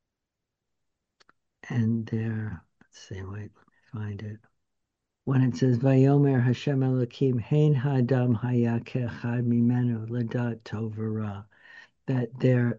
and their let's see, wait, let me find it. When it says Vayomer Hashem Elokim Hein Hadam Haya Ke'echad Mimenu Ladat Tov V'Ra, that there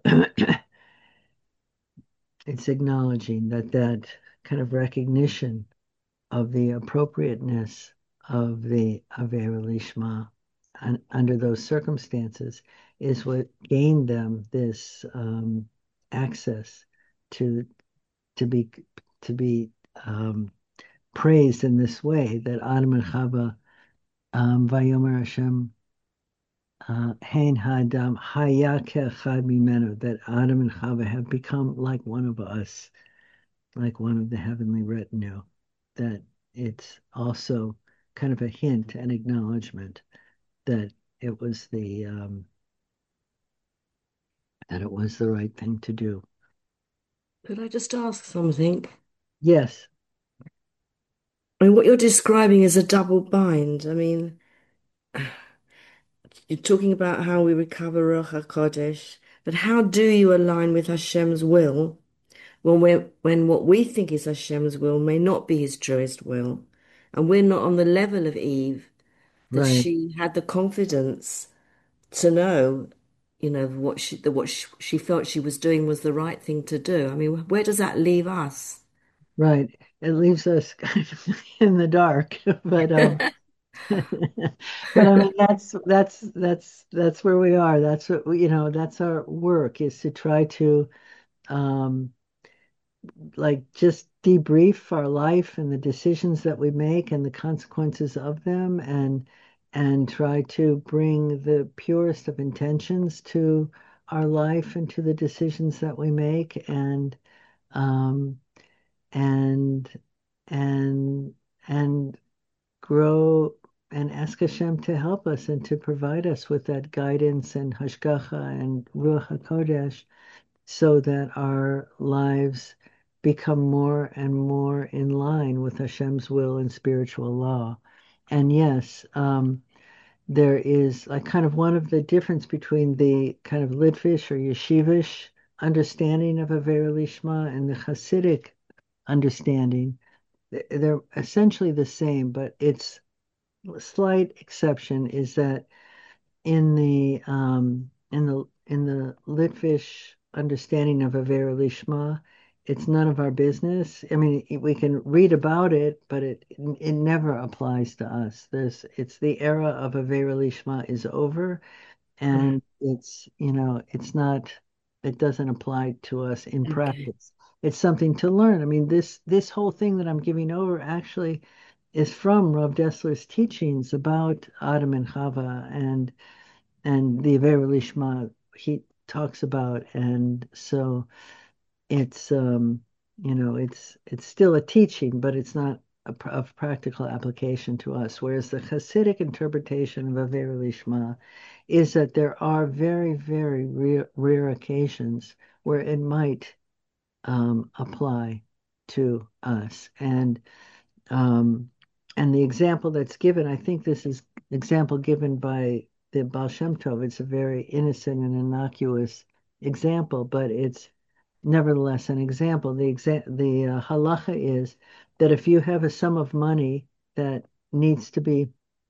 it's acknowledging that that kind of recognition of the appropriateness of the Avera Lishma un, under those circumstances is what gained them this um, access to to be to be um, praised in this way, that Adam and Chava, um, Vayomer Hashem uh, Hein Hadam Haya Ke'echad Mimenu, that Adam and Chava have become like one of us, like one of the heavenly retinue, that it's also kind of a hint and acknowledgement that it was the um, that it was the right thing to do. Could I just ask something? Yes, I mean, what you're describing is a double bind. I mean, you're talking about how we recover Ruach HaKodesh, but how do you align with Hashem's will when we're, when what we think is Hashem's will may not be His truest will, and we're not on the level of Eve that right, she had the confidence to know, you know, what she that what she, she felt she was doing was the right thing to do. I mean, where does that leave us? right. It leaves us kind of in the dark, but um, but I mean that's that's that's that's where we are. That's what we, you know, that's our work, is to try to um like just debrief our life and the decisions that we make and the consequences of them, and and try to bring the purest of intentions to our life and to the decisions that we make, and um and and and grow and ask Hashem to help us and to provide us with that guidance and hashgacha and ruach hakodesh, so that our lives become more and more in line with Hashem's will and spiritual law. And yes, um, there is like kind of one of the difference between the kind of Litvish or yeshivish understanding of Avera Lishma and the Hasidic understanding. They're essentially the same, but it's a slight exception is that in the um, in the in the Litvish understanding of Avera Lishma, it's none of our business. I mean, we can read about it, but it it never applies to us. There's it's the era of Avera Lishma is over, Right. and it's, you know, it's not, it doesn't apply to us in Okay. practice. It's something to learn. I mean, this this whole thing that I'm giving over actually is from Rav Dessler's teachings about Adam and Chava and and the Avera Lishma he talks about. And so it's um you know, it's it's still a teaching, but it's not a, pr- of practical application to us. Whereas the Hasidic interpretation of Avera Lishma is that there are very, very rare, rare occasions where it might um, apply to us. And um, and the example that's given, I think this is example given by the Baal Shem Tov. It's a very innocent and innocuous example, but it's nevertheless an example. The exa the uh, halacha is that if you have a sum of money that needs to be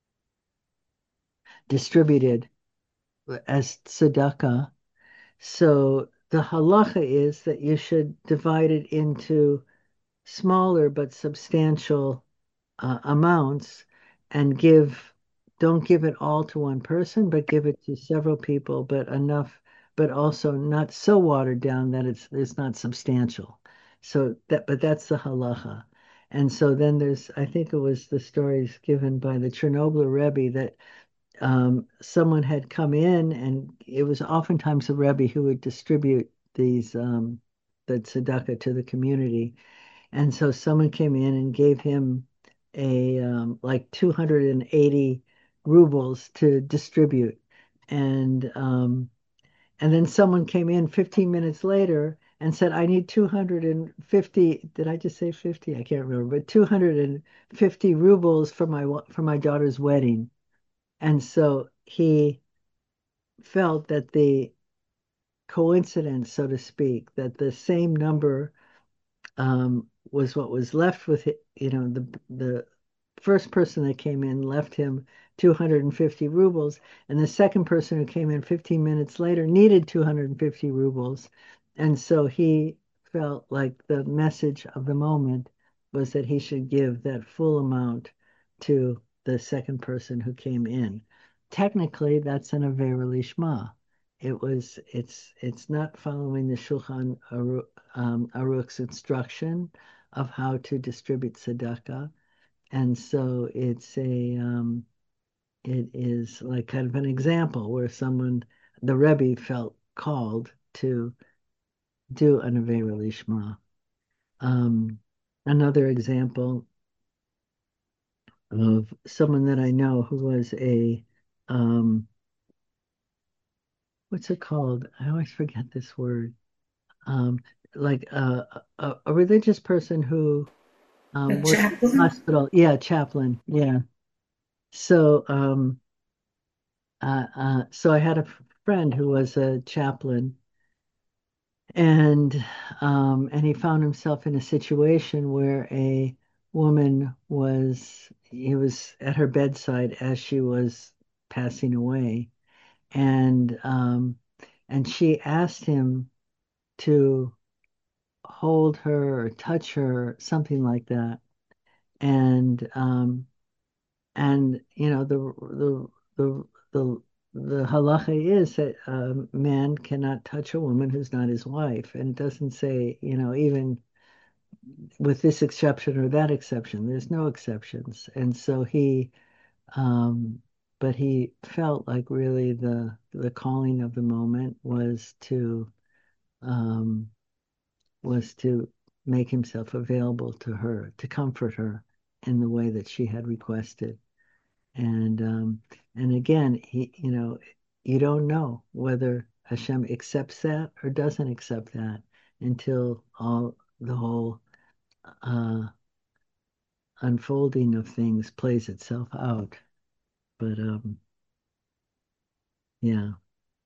distributed as tzedakah, so the halacha is that you should divide it into smaller but substantial uh, amounts and give, don't give it all to one person, but give it to several people, but enough, but also not so watered down that it's it's not substantial. So that, but that's the halacha. And so then there's, I think it was the stories given by the Chernobyl Rebbe that um, someone had come in, and it was oftentimes the Rebbe who would distribute these um, the tzedakah to the community. And so someone came in and gave him a um, like two hundred eighty rubles to distribute. And um, and then someone came in fifteen minutes later and said, I need two hundred fifty, did I just say fifty? I can't remember, but two hundred fifty rubles for my for my daughter's wedding. And so he felt that the coincidence, so to speak, that the same number um, was what was left with it. You know, the the first person that came in left him two hundred fifty rubles, and the second person who came in fifteen minutes later needed two hundred fifty rubles. And so he felt like the message of the moment was that he should give that full amount to the second person who came in. Technically, that's an Avera Lishma. It was, it's, it's not following the Shulchan Aruch, um, Aruch's instruction of how to distribute tzedakah. And so it's a, um, it is like kind of an example where someone, the Rebbe felt called to do an Avera Lishma. Um, another example of someone that I know who was a, um, what's it called? I always forget this word. Um, like a, a, a religious person who A um, worked in the chaplain? hospital. Yeah, chaplain. Yeah. So, um, uh, uh, so I had a friend who was a chaplain, and um, and he found himself in a situation where a woman was, he was at her bedside as she was passing away, and um, and she asked him to hold her or touch her, something like that. And um, and you know the the the the the halacha is that a man cannot touch a woman who's not his wife, and it doesn't say, you know, even with this exception or that exception. There's no exceptions, and so he, um, but he felt like really the the calling of the moment was to um, was to make himself available to her, to comfort her in the way that she had requested. And um, and again, he, you know, you don't know whether Hashem accepts that or doesn't accept that until all the whole uh, unfolding of things plays itself out. But um, yeah.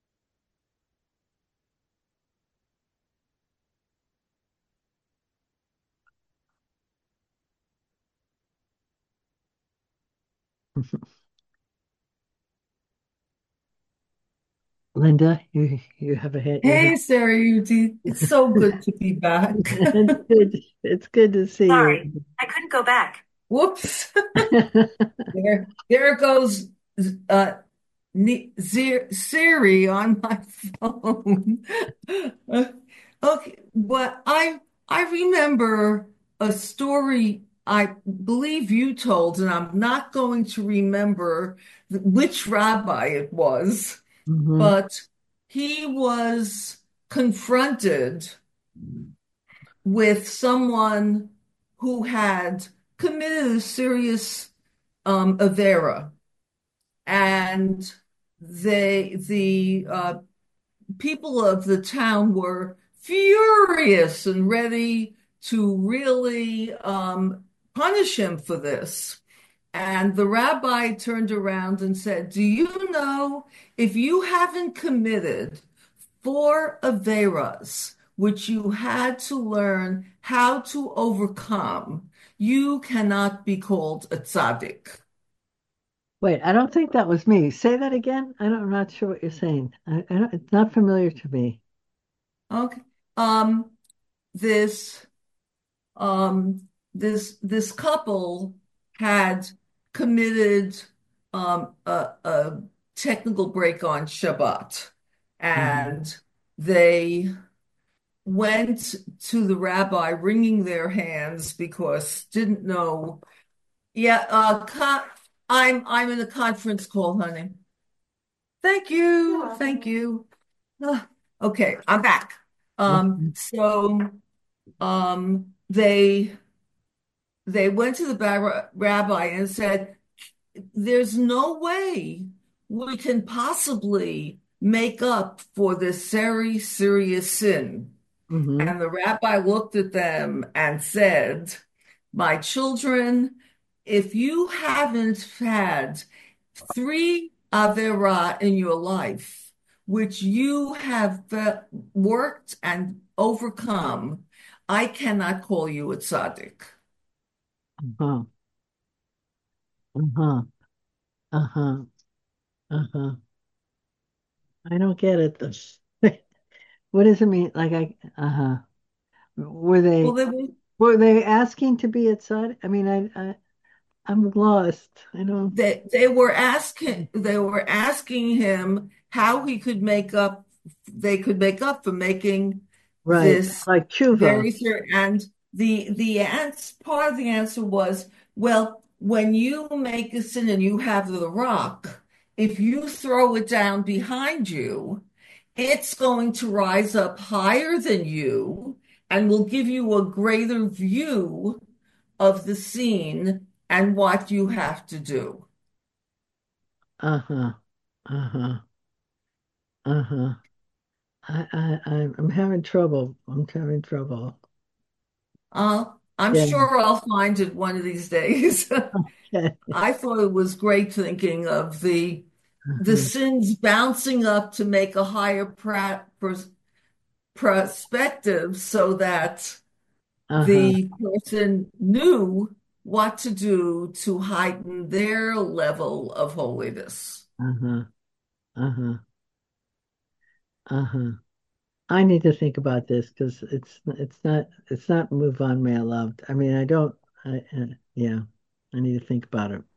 Linda, you you have a head. You have, Hey, Sarah Yuti. It's so good to be back. it's good. It's good to see you. Sorry, I couldn't go back. Whoops. There, there goes uh, Ni- Zir- Siri on my phone. Okay, but I I remember a story I believe you told, and I'm not going to remember th- which rabbi it was, Mhm. but he was confronted with someone who had committed a serious um, avera, and they the uh, people of the town were furious and ready to really um, punish him for this. And the rabbi turned around and said, "Do you know if you haven't committed four averas, which you had to learn how to overcome, you cannot be called a tzaddik." Wait, I don't think that was me. Say that again. I don't, I'm not sure what you're saying. I, I don't, it's not familiar to me. Okay. Um, this um this this couple had committed um a, a technical break on Shabbat, Mhm. and they went to the rabbi wringing their hands because didn't know. Yeah, uh, co- I'm I'm in a conference call, honey. Thank you, thank you. Ah, okay, I'm back. Um, Okay. so um, they they went to the bar- rabbi and said, "There's no way we can possibly make up for this very serious sin." Hmm. And the rabbi looked at them and said, "My children, if you haven't had three avera in your life, which you have uh, worked and overcome, I cannot call you a tzaddik." Uh-huh. Uh-huh. Uh-huh. Uh-huh. I don't get it. This. What does it mean? Like I, uh-huh. Were Well, they they were were they asking to be outside? I mean, I, I I'm lost. I don't. they, they were asking they were asking him how he could make up they could make up for making Right. this Like tshuva. very certain. And the the answer part of the answer was, well, when you make a sin and you have the rock, if you throw it down behind you, it's going to rise up higher than you and will give you a greater view of the scene and what you have to do. Uh-huh. Uh-huh. Uh-huh. I, I, I- I'm having trouble. I'm having trouble. Uh, I'm Yeah. sure I'll find it one of these days. Okay. I thought it was great thinking of the the Uh-huh. sins bouncing up to make a higher pra pers perspective so that Uh-huh. the person knew what to do to heighten their level of holiness. Uh-huh. Uh-huh. Uh-huh. I need to think about this because it's it's not it's not move on may I loved. I mean, I don't. I, uh, yeah. I need to think about it.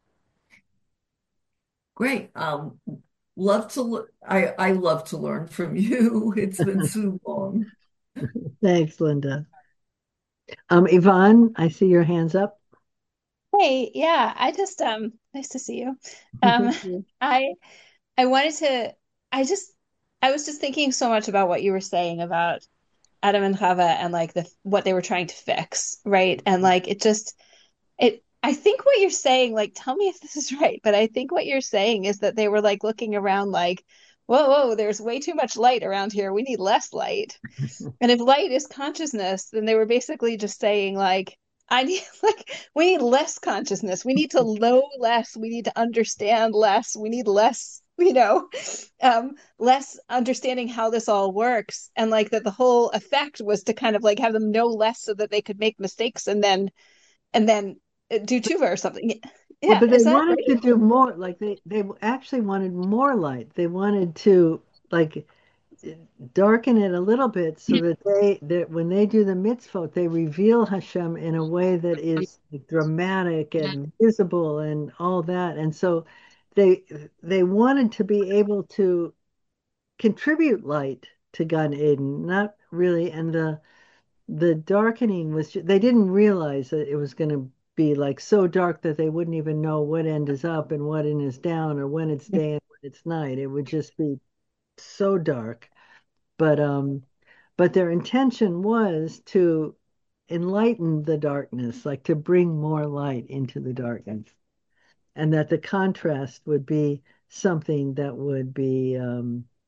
Great. Um, love to l- I I love to learn from you. It's been so long. Thanks, Linda. Um, Yvonne, I see your hands up. Hey, yeah, I just um nice to see you. Um I I wanted to I just I was just thinking so much about what you were saying about Adam and Chava and like the what they were trying to fix, right? And like it just it I think what you're saying, like tell me if this is right, but I think what you're saying is that they were like looking around like, whoa, whoa, there's way too much light around here. We need less light. And if light is consciousness, then they were basically just saying like, I need like we need less consciousness. We need to know less. We need to understand less. We need less, you know, um, less understanding how this all works. And like that the whole effect was to kind of like have them know less so that they could make mistakes and then and then uh, do tshuva or something. Well, Yeah, but they is that wanted to right? do more. Like they they actually wanted more light. They wanted to like darken it a little bit so that they that when they do the mitzvot, they reveal Hashem in a way that is like, dramatic and visible and all that. And so they they wanted to be able to contribute light to Gan Eden, not really. And the the darkening was ju- they didn't realize that it was going to be like so dark that they wouldn't even know what end is up and what end is down or when it's day and when it's night. It would just be so dark. But um, but their intention was to enlighten the darkness, like to bring more light into the darkness, and that the contrast would be something that would be um,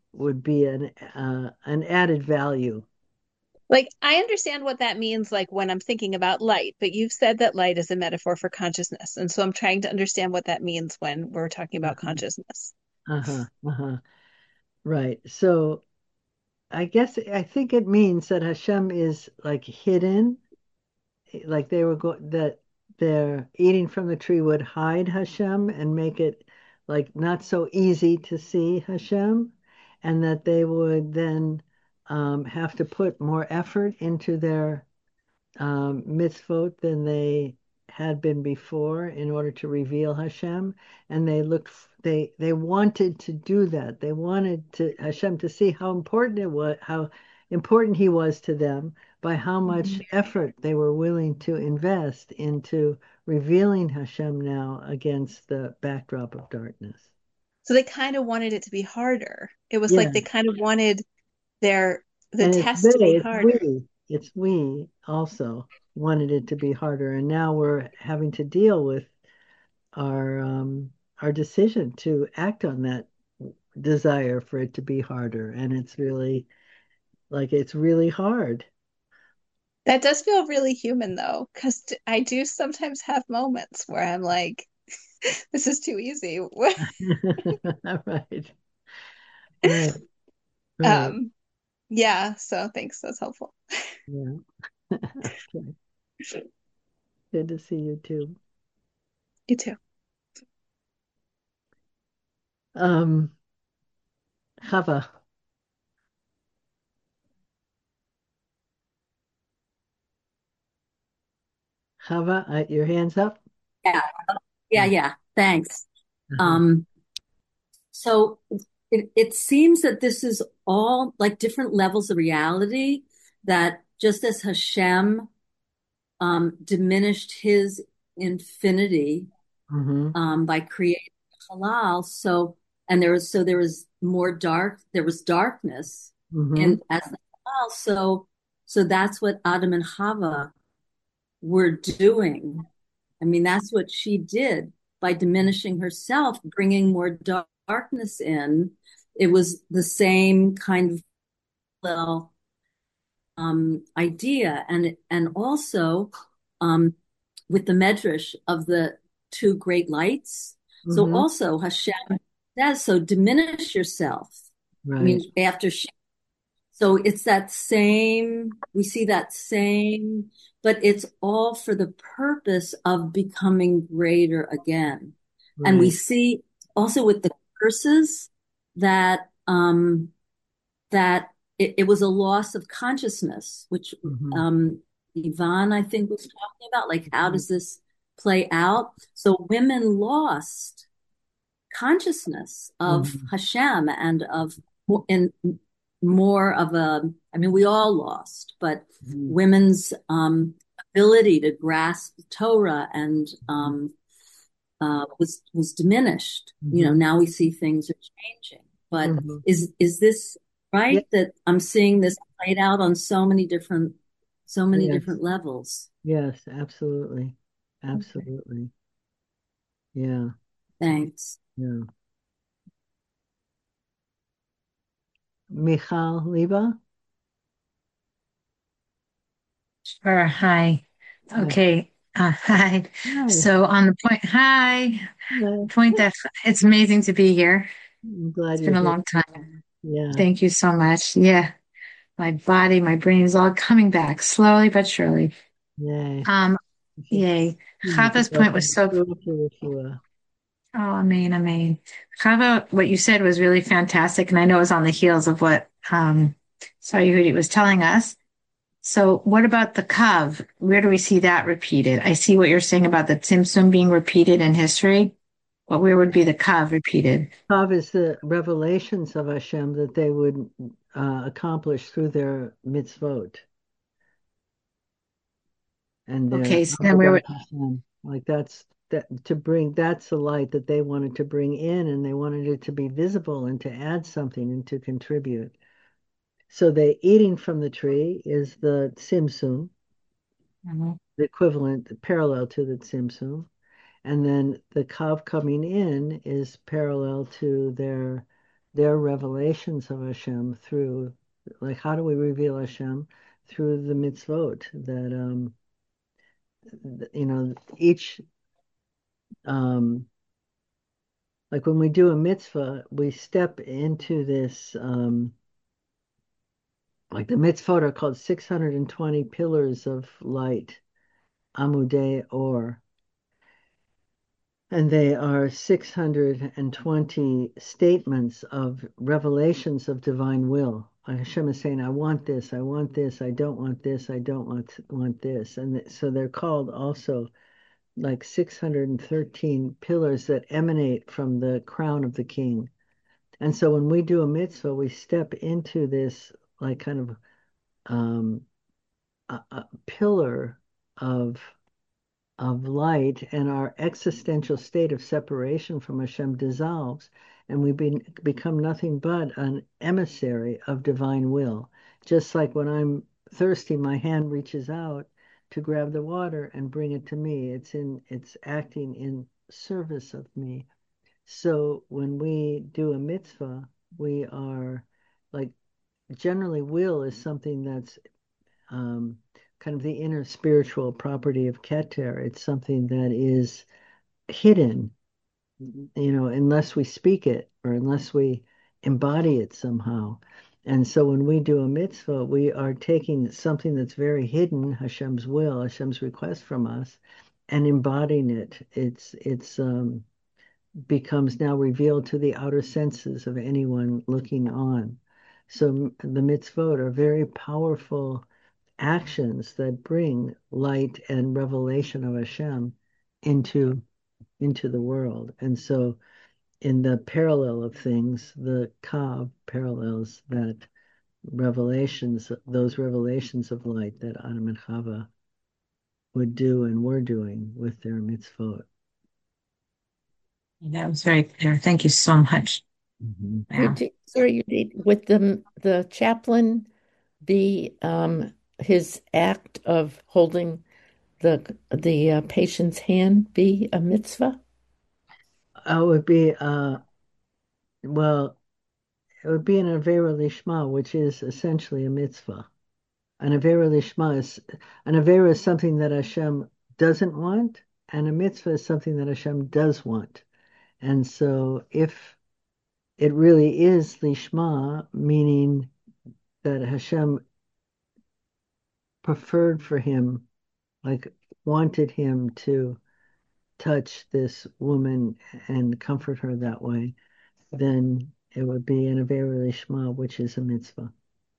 would be an uh, an added value. Like, I understand what that means, like when I'm thinking about light, but you've said that light is a metaphor for consciousness. And so I'm trying to understand what that means when we're talking about Uh-huh, consciousness. uh-huh, uh-huh. Right. So I guess I think it means that Hashem is like hidden, like they were go that their eating from the tree would hide Hashem and make it like not so easy to see Hashem, and that they would then um, have to put more effort into their um, mitzvot than they had been before in order to reveal Hashem, and they looked they they wanted to do that. They wanted to Hashem to see how important it was, how important He was to them by how much effort they were willing to invest into revealing Hashem now against the backdrop of darkness. So they kind of wanted it to be harder. It was Yeah, like they kind of wanted their the and it's test to they, be it's harder. we, it's we also wanted it to be harder, and now we're having to deal with our um, our decision to act on that desire for it to be harder, and it's really like it's really hard. That does feel really human though, because I do sometimes have moments where I'm like, this is too easy. Right, right, right. Um, yeah, so thanks, that's helpful. Yeah. Okay. Good to see you too. You too. Um, Chava, Chava, uh, your hands up. Yeah, yeah, Yeah. yeah. Thanks. Uh-huh. Um, so it, it seems that this is all like different levels of reality, that just as Hashem um, diminished his infinity Mm-hmm. um, by creating halal, so and there was so there was more dark, there was darkness Mm-hmm. in as the halal, so so that's what Adam and Hava were doing. I mean, that's what she did by diminishing herself, bringing more dark darkness in. It was the same kind of well, um, idea, and and also um, with the medrash of the two great lights. So Mm-hmm. also Hashem says, so diminish yourself. I Right. mean, after she, so it's that same, we see that same, but it's all for the purpose of becoming greater again. And we Right. see also with the curses that um, that it, it was a loss of consciousness, which Mm-hmm. um, Yvonne, I think, was talking about. Like, how Mm-hmm. does this play out? So women lost consciousness of Mm-hmm. Hashem and of in more of a, I mean, we all lost, but Mm-hmm. women's um, ability to grasp Torah and um, uh, was was diminished. You know, Mm-hmm. now we see things are changing. But Mm-hmm. is is this Yeah. right that I'm seeing this played out on so many different so many Yes. different levels? Yes. Absolutely. Okay. Absolutely. Yeah. Thanks. Yeah. Michal Liba. Sure. Hi. Hi. Okay. Uh, hi. Hi. So on the point, hi, Hi. point that it's amazing to be here. I'm glad It's you're been a here. long time. Yeah. Thank you so much. Yeah, my body, my brain is all coming back slowly but surely. Yay. Um, You should yay. continue to Chava's go point was from so, shul to shul. oh, I mean, I mean, Chava, what you said was really fantastic. And I know it was on the heels of what um, Sayuri was telling us. So what about the Kav? Where do we see that repeated? I see what you're saying about the Tzimtzum being repeated in history, but where would be the Kav repeated? Tav is the revelations of Hashem that they would uh, accomplish through their mitzvot and their Okay, so then where avodat would, Hashem. Like that's that to bring that's the light that they wanted to bring in, and they wanted it to be visible and to add something and to contribute. So the eating from the tree is the tzimtzum, Mhm. the equivalent, the parallel to the tzimtzum, and then the kav coming in is parallel to their their revelations of Hashem through, like, how do we reveal Hashem? Through the mitzvot that, um, you know, each, um, like when we do a mitzvah, we step into this, um, like the mitzvot are called six hundred twenty pillars of light, Amudei Or. And they are six hundred twenty statements of revelations of divine will. Hashem is saying, I want this, I want this, I don't want this, I don't want, want this. And so they're called also like six hundred thirteen pillars that emanate from the crown of the king. And so when we do a mitzvah, we step into this like kind of um, a, a pillar of of light, and our existential state of separation from Hashem dissolves, and we be, become nothing but an emissary of divine will. Just like when I'm thirsty, my hand reaches out to grab the water and bring it to me. It's in it's acting in service of me. So when we do a mitzvah, we are like generally will is something that's um, kind of the inner spiritual property of Keter. It's something that is hidden, you know, unless we speak it or unless we embody it somehow. And so when we do a mitzvah, we are taking something that's very hidden, Hashem's will, Hashem's request from us, and embodying it. It's it's um, becomes now revealed to the outer senses of anyone looking on. So the mitzvot are very powerful actions that bring light and revelation of Hashem into into the world. And so in the parallel of things, the Kav parallels that revelations, those revelations of light that Adam and Chava would do and were doing with their mitzvot. That was very clear. Thank you so much. Mm-hmm. Wow. Did- Sorry, you did with the the chaplain, the um his act of holding the the uh, patient's hand be a mitzvah? Oh, it would be uh well, it would be an Avera Lishma, which is essentially a mitzvah. An Avera Lishma is an Avera is something that Hashem doesn't want, and a mitzvah is something that Hashem does want. And so if it really is Lishma, meaning that Hashem preferred for him, like wanted him to touch this woman and comfort her that way, then it would be an Avera Lishma, which is a mitzvah.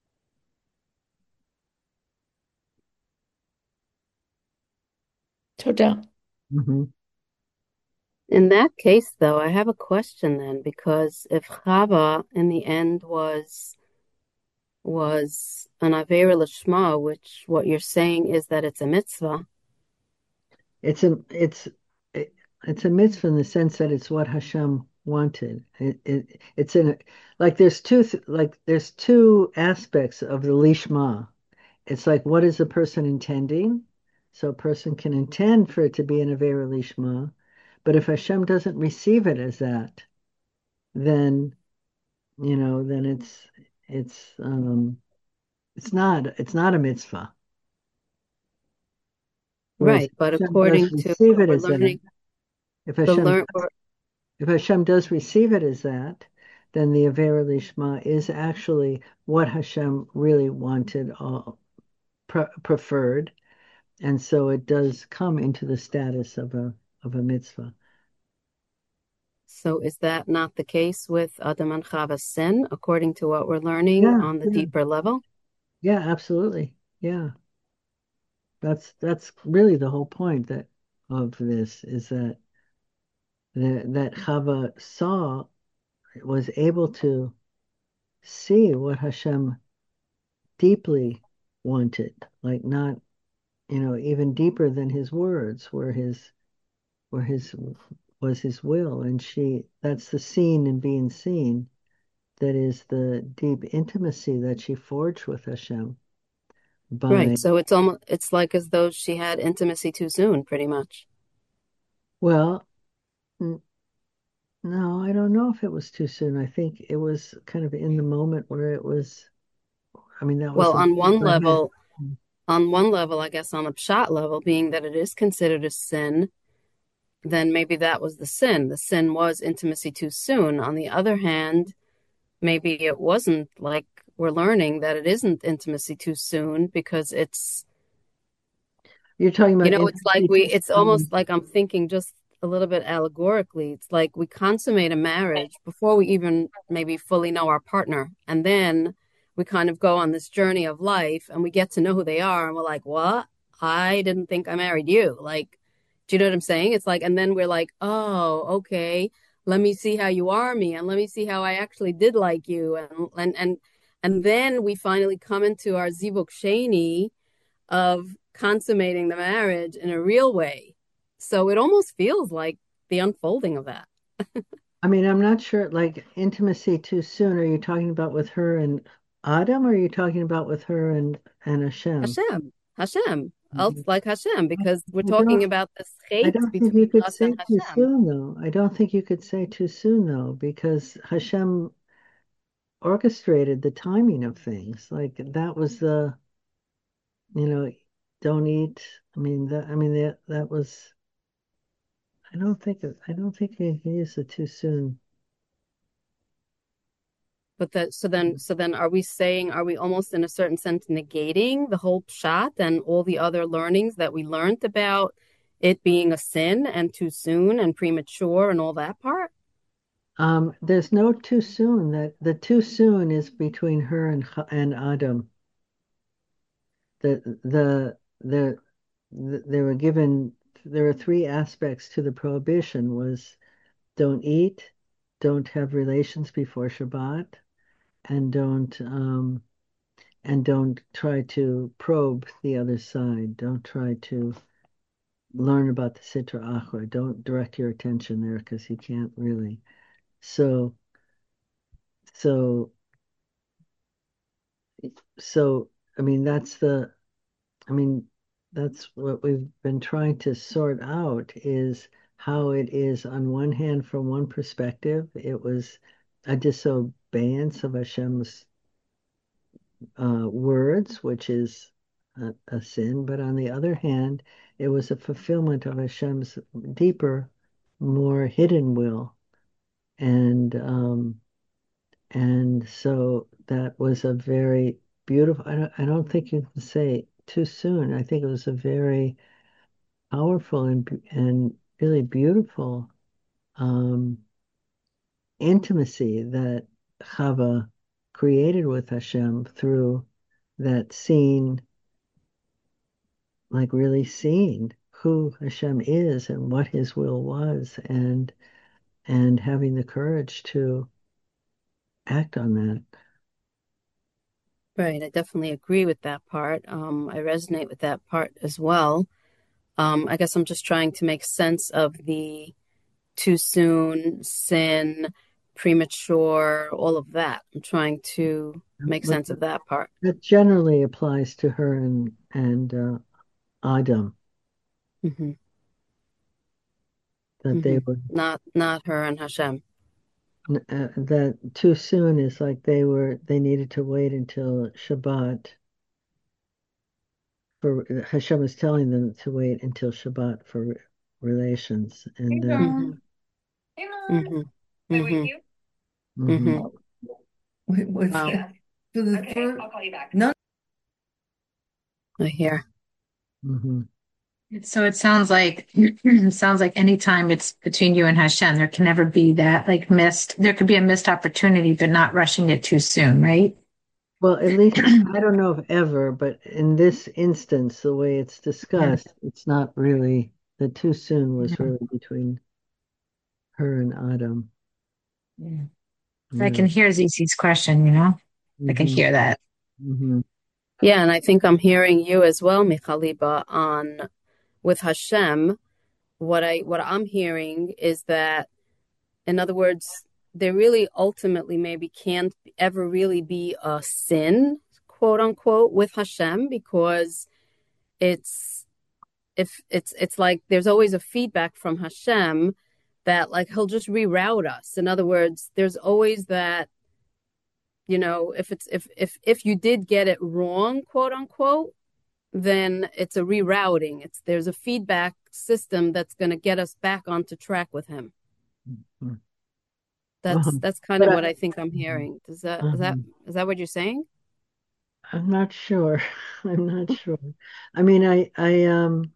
Toda. Mm-hmm. In that case, though, I have a question then, because if Chava in the end was was an Avera Lishma, which what you're saying is that it's a mitzvah. It's a it's it, it's a mitzvah in the sense that it's what Hashem wanted. It, it it's in like there's two like there's two aspects of the lishma. It's like what is the person intending? So a person can intend for it to be an avera lishma, but if Hashem doesn't receive it as that, then you know then it's it's um it's not it's not a mitzvah. Whereas Right, but Hashem according does to receive what it we're as that, learning, if the Hashem learn if Hashem does receive it as that, then the Avera Lishma is actually what Hashem really wanted, uh, pre preferred, and so it does come into the status of a of a mitzvah. So is that not the case with Adam and Chava's sin, according to what we're learning Yeah, on the yeah, deeper level? yeah, absolutely. Yeah, that's that's really the whole point that of this is that that that Chava saw was able to see what Hashem deeply wanted, like not, you know, even deeper than his words were his were his was his will. And she that's the seen and being seen that is the deep intimacy that she forged with Hashem by Right. So it's almost it's like as though she had intimacy too soon, pretty much. well, n- No, I don't know if it was too soon. I think it was kind of in the moment where it was, I mean, that was Well, the on one I had. level, on one level, I guess on a pshat level, being that it is considered a sin, then maybe that was the sin. The sin was intimacy too soon. On the other hand, maybe it wasn't, like we're learning that it isn't intimacy too soon because it's, You're talking you about know, it's like intimacy we, too it's soon. almost like I'm thinking just a little bit allegorically. It's like we consummate a marriage before we even maybe fully know our partner. And then we kind of go on this journey of life and we get to know who they are. And we're like, what? I didn't think I married you. Like, do you know what I'm saying? It's like, and then we're like, oh, okay, let me see how you are me and let me see how I actually did like you. And, and, and, and then we finally come into our Zivuk Sheni of consummating the marriage in a real way. So it almost feels like the unfolding of that. I mean, I'm not sure, like intimacy too soon. Are you talking about with her and Adam, or are you talking about with her and and Hashem? Hashem, Hashem, Mhm. like Hashem, because we're I talking don't, about this I hate don't think you between could us say and too Hashem. soon, though. I don't think you could say too soon, though, because Hashem orchestrated the timing of things. Like that was the, you know, don't eat. I mean, that, I mean, that that was. I don't think it, I don't think he used it too soon. But that, so then, so then, are we saying, are we almost in a certain sense negating the whole pshat and all the other learnings that we learned about it being a sin and too soon and premature and all that part? Um, there's no too soon. That the too soon is between her and Ch- and Adam. The the the, the they were given. There were three aspects to the prohibition: was don't eat, don't have relations before Shabbat, and don't um, and don't try to probe the other side. Don't try to learn about the Sitra Achra. Don't direct your attention there because you can't really. So so so I mean that's the I mean that's what we've been trying to sort out is how it is on one hand from one perspective it was a disobeyance of Hashem's uh, words, which is a, a sin, but on the other hand, it was a fulfillment of Hashem's deeper, more hidden will, and um, and so that was a very beautiful. I don't, I don't think you can say too soon. I think it was a very powerful and b- and really beautiful um, intimacy that Chava created with Hashem through that scene, like really seeing who Hashem is and what his will was and and having the courage to act on that. Right. I definitely agree with that part. Um, I resonate with that part as well. Um, I guess I'm just trying to make sense of the too soon, sin, premature, all of that. I'm trying to make But sense of that part. that generally applies to her and and uh, Adam, hmm that they hmm were Not not her and Hashem. uh, that too soon is like they were they needed to wait until Shabbat for Hashem was telling them to wait until Shabbat for re- relations, Hey, and then hmm Mom. Hey, Mom. hmm Can I wake hmm you? mhm. hmm Wait, what's Wow. that? So the Okay, first, I'll call you back. none. I hear. Hmm. So it sounds like it sounds like anytime it's between you and Hashem, there can never be that like missed. There could be a missed opportunity, but not rushing it too soon, right? Well, at least I don't know if ever, but in this instance, the way it's Yeah. discussed, it's not really the too soon was Yeah. really between her and Adam. Yeah. So I Yeah. can hear Z C's question, you know? I can Hmm. hear that. Hmm. Yeah, and I think I'm hearing you as well, Michaliba, on with Hashem. What I what I'm hearing is that, in other words, there really ultimately maybe can't ever really be a sin, quote unquote, with Hashem because it's if it's it's like there's always a feedback from Hashem that like he'll just reroute us. In other words, there's always that, you know, if it's if if if you did get it wrong, quote unquote, then it's a rerouting. It's there's a feedback system that's going to get us back onto track with him. Mhm. That's Uh-huh. that's kind But of I, what I think I'm hearing. Does that is that uh-huh. is that what you're saying? I'm not sure. I'm not sure. I mean, I I um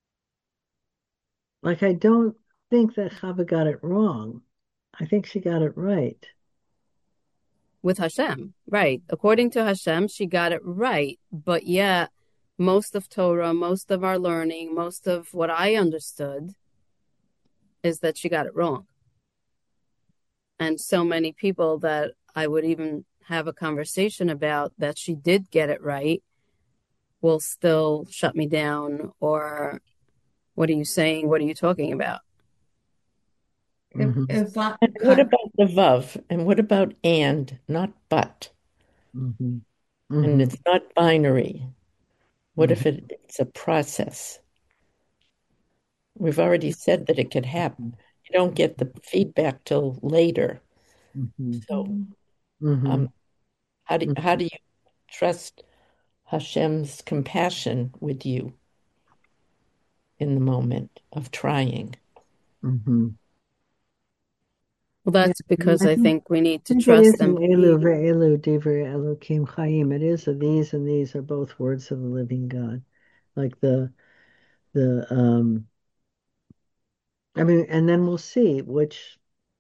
like I don't think that Chava got it wrong. I think she got it right. With Hashem, right? According to Hashem, she got it right. But yet, most of Torah, most of our learning, most of what I understood is that she got it wrong. And so many people that I would even have a conversation about that she did get it right will still shut me down or what are you saying? What are you talking about? If, Hmm. if I, And what about the vav? And what about and, not but? Hmm. And Hmm. it's not binary. What if Hmm. it, it's a process? We've already said that it could happen. You don't get the feedback till later. Hmm. So, Hmm. um, how do how do you trust Hashem's compassion with you in the moment of trying? Hmm. Well, Yeah, that's I mean, because I I think, think we need I to think it trust is and an Elu believe. ve'elu divrei Elokim Chaim. It is a these and these are both words of the living God. Like the the um I mean, and then we'll see which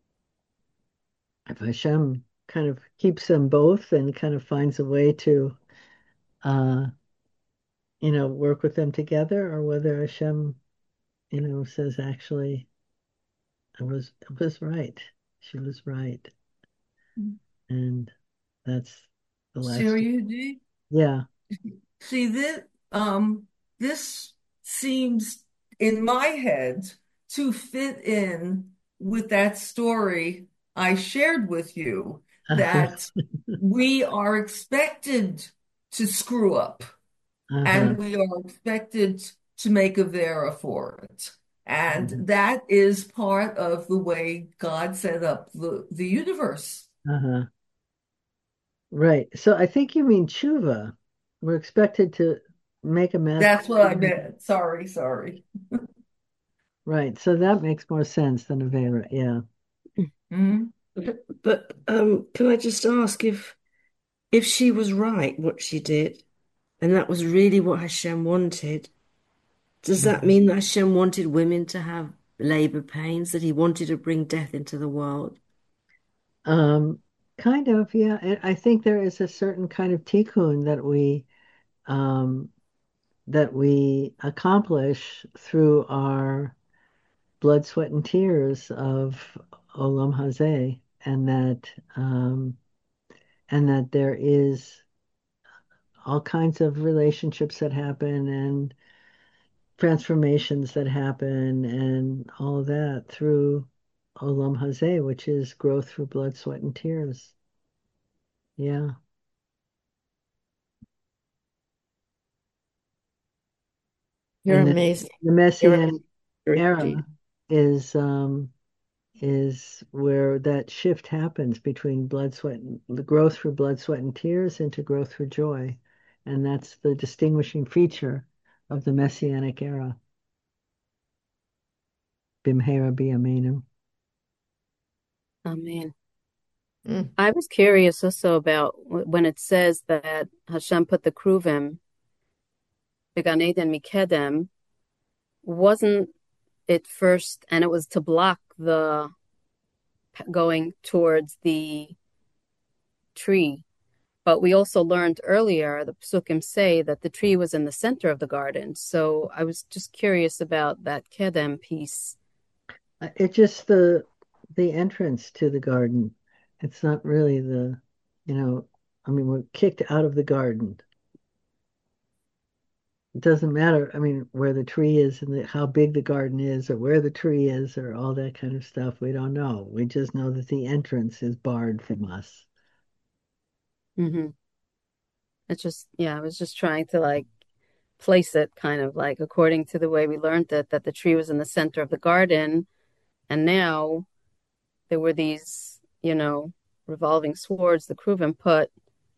if Hashem kind of keeps them both and kind of finds a way to uh you know work with them together, or whether Hashem you know says actually it was it was right. She was right. And that's the last. Siri, Yeah. see this, um, this seems in my head to fit in with that story I shared with you Uh-huh. that we are expected to screw up Uh-huh. and we are expected to make a vera for it. Mhm. And that is part of the way God set up the, the universe. Uh-huh. Right. So I think you mean tshuva. We're expected to make a mess. That's what I meant. Sorry, sorry. Right. So that makes more sense than Avera. Yeah. Mhm. But, but um, can I just ask if if she was right, what she did, and that was really what Hashem wanted, does that Mhm. mean that Hashem wanted women to have labor pains, that he wanted to bring death into the world? Um, kind of, yeah. And I think there is a certain kind of tikkun that we um that we accomplish through our blood, sweat, and tears of Olam Hazeh, and that um and that there is all kinds of relationships that happen and transformations that happen and all of that through Olam Hazeh, which is growth through blood, sweat, and tears. Yeah. You're And then amazing. the You're Messianic amazing. era is um is where that shift happens between blood, sweat, and the growth through blood, sweat, and tears into growth through joy. And that's the distinguishing feature of the Messianic era. Bimhera b'yameinu. Amen. Mm. I was curious also about when it says that Hashem put the kruvim, the Gan Eden Mikedem, wasn't it first, and it was to block the going towards the tree. But we also learned earlier, the psukim say that the tree was in the center of the garden. So I was just curious about that kedem piece. It's just the the entrance to the garden. It's not really the, you know, I mean, we're kicked out of the garden. It doesn't matter, I mean, where the tree is and the, how big the garden is or where the tree is or all that kind of stuff. We don't know. We just know that the entrance is barred from us. Mm-hmm. It's just, yeah, I was just trying to like place it kind of like according to the way we learned it, that the tree was in the center of the garden And now there were these, you know, revolving swords the Kruvim put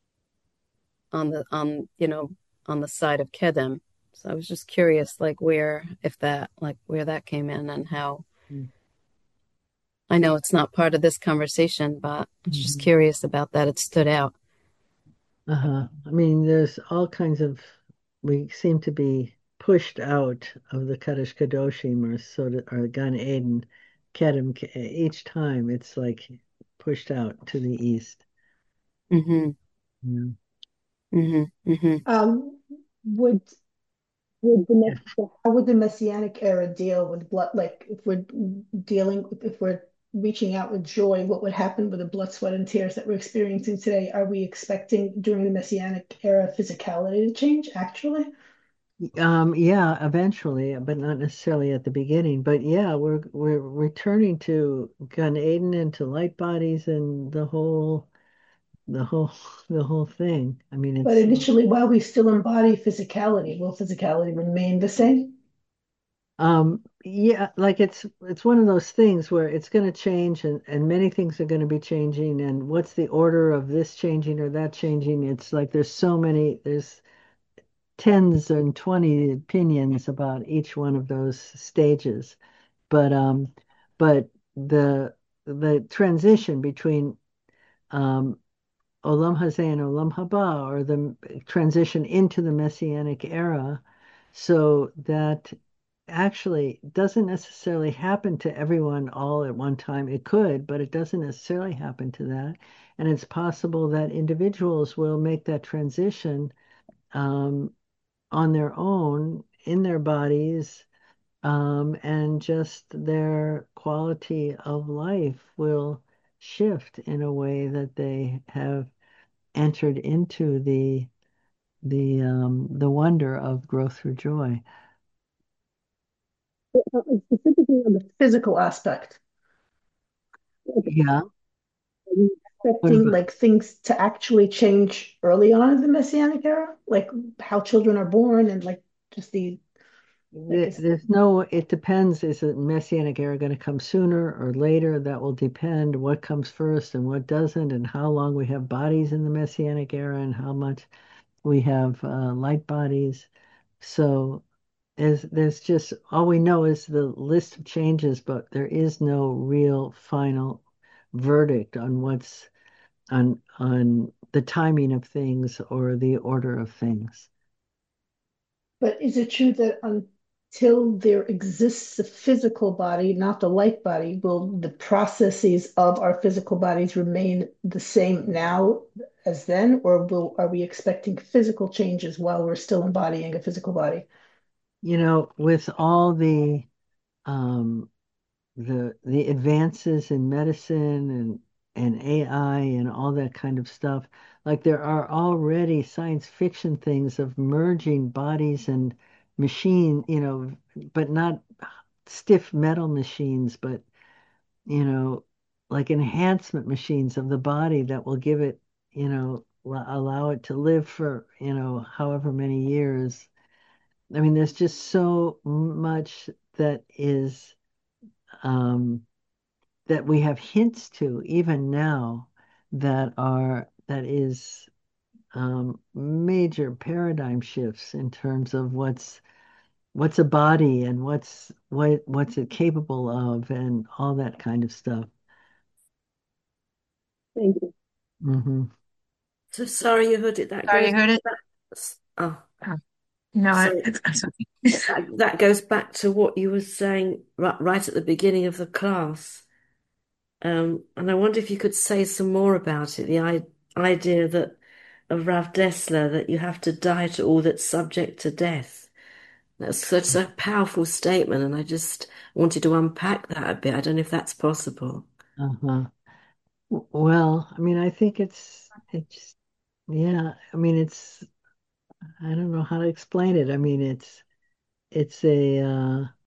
on the on you know on the side of Kedem. So I was just curious, like where if that like where that came in and how. Mm-hmm. I know it's not part of this conversation, but I was just curious about that. It stood out. Uh-huh. I mean, there's all kinds of, we seem to be pushed out of the Kaddish Kadoshim or so to, or Gan Eden, Kedem. Each time it's like pushed out to the east. Mm-hmm. Yeah. Mm-hmm. Mm-hmm. Um, would would the how would the Messianic era deal with blood? Like, if we're dealing, if we're reaching out with joy, what would happen with the blood, sweat, and tears that we're experiencing today? Are we expecting during the Messianic era physicality to change? Actually, Um, yeah, eventually, but not necessarily at the beginning. But yeah, we're we're returning to Gan Eden and to light bodies and the whole the whole the whole thing. I mean, but it's initially, while we still embody physicality, will physicality remain the same? um yeah, like it's it's one of those things where it's going to change and and many things are going to be changing and what's the order of this changing or that changing? It's like there's so many there's tens and twenty opinions about each one of those stages. But um but the the transition between um Olam Hazeh and Olam Haba, or the transition into the Messianic era, so that actually doesn't necessarily happen to everyone all at one time. It could, but it doesn't necessarily happen to that. And it's possible that individuals will make that transition um, on their own in their bodies, um, and just their quality of life will shift in a way that they have entered into the the um, the wonder of growth through joy. Specifically on the physical aspect, Yeah. are we What expecting about, like things to actually change early on in the Messianic era, like how children are born and like just the like there- is there's no, it depends. Is the Messianic era going to come sooner or later? That will depend what comes first and what doesn't, and how long we have bodies in the Messianic era and how much we have uh, light bodies. So as there's just all we know is the list of changes, but there is no real final verdict on what's on on the timing of things or the order of things. But is it true that until there exists a physical body, not the light body, will the processes of our physical bodies remain the same now as then, or will are we expecting physical changes while we're still embodying a physical body? You know, with all the um, the the advances in medicine and and A I and all that kind of stuff, like there are already science fiction things of merging bodies and machine, you know, but not stiff metal machines, but you know, like enhancement machines of the body that will give it, you know, l- allow it to live for, you know, however many years. I mean, there's just so much that is um that we have hints to even now that are that is um, major paradigm shifts in terms of what's what's a body and what's what what's it capable of and all that kind of stuff. Thank you. Hmm. So sorry you heard it. That Sorry, goes you heard it? back. Oh, Oh, no, I, sorry. it's, it's okay. That, that goes back to what you were saying right, right at the beginning of the class. Um, and I wonder if you could say some more about it. The I idea that of Rav Dessler that you have to die to all that's subject to death. That's such a powerful statement, and I just wanted to unpack that a bit. I don't know if that's possible. Uh-huh. W- Well, I mean, I think it's it's yeah. I mean, it's I don't know how to explain it. I mean, it's it's a uh,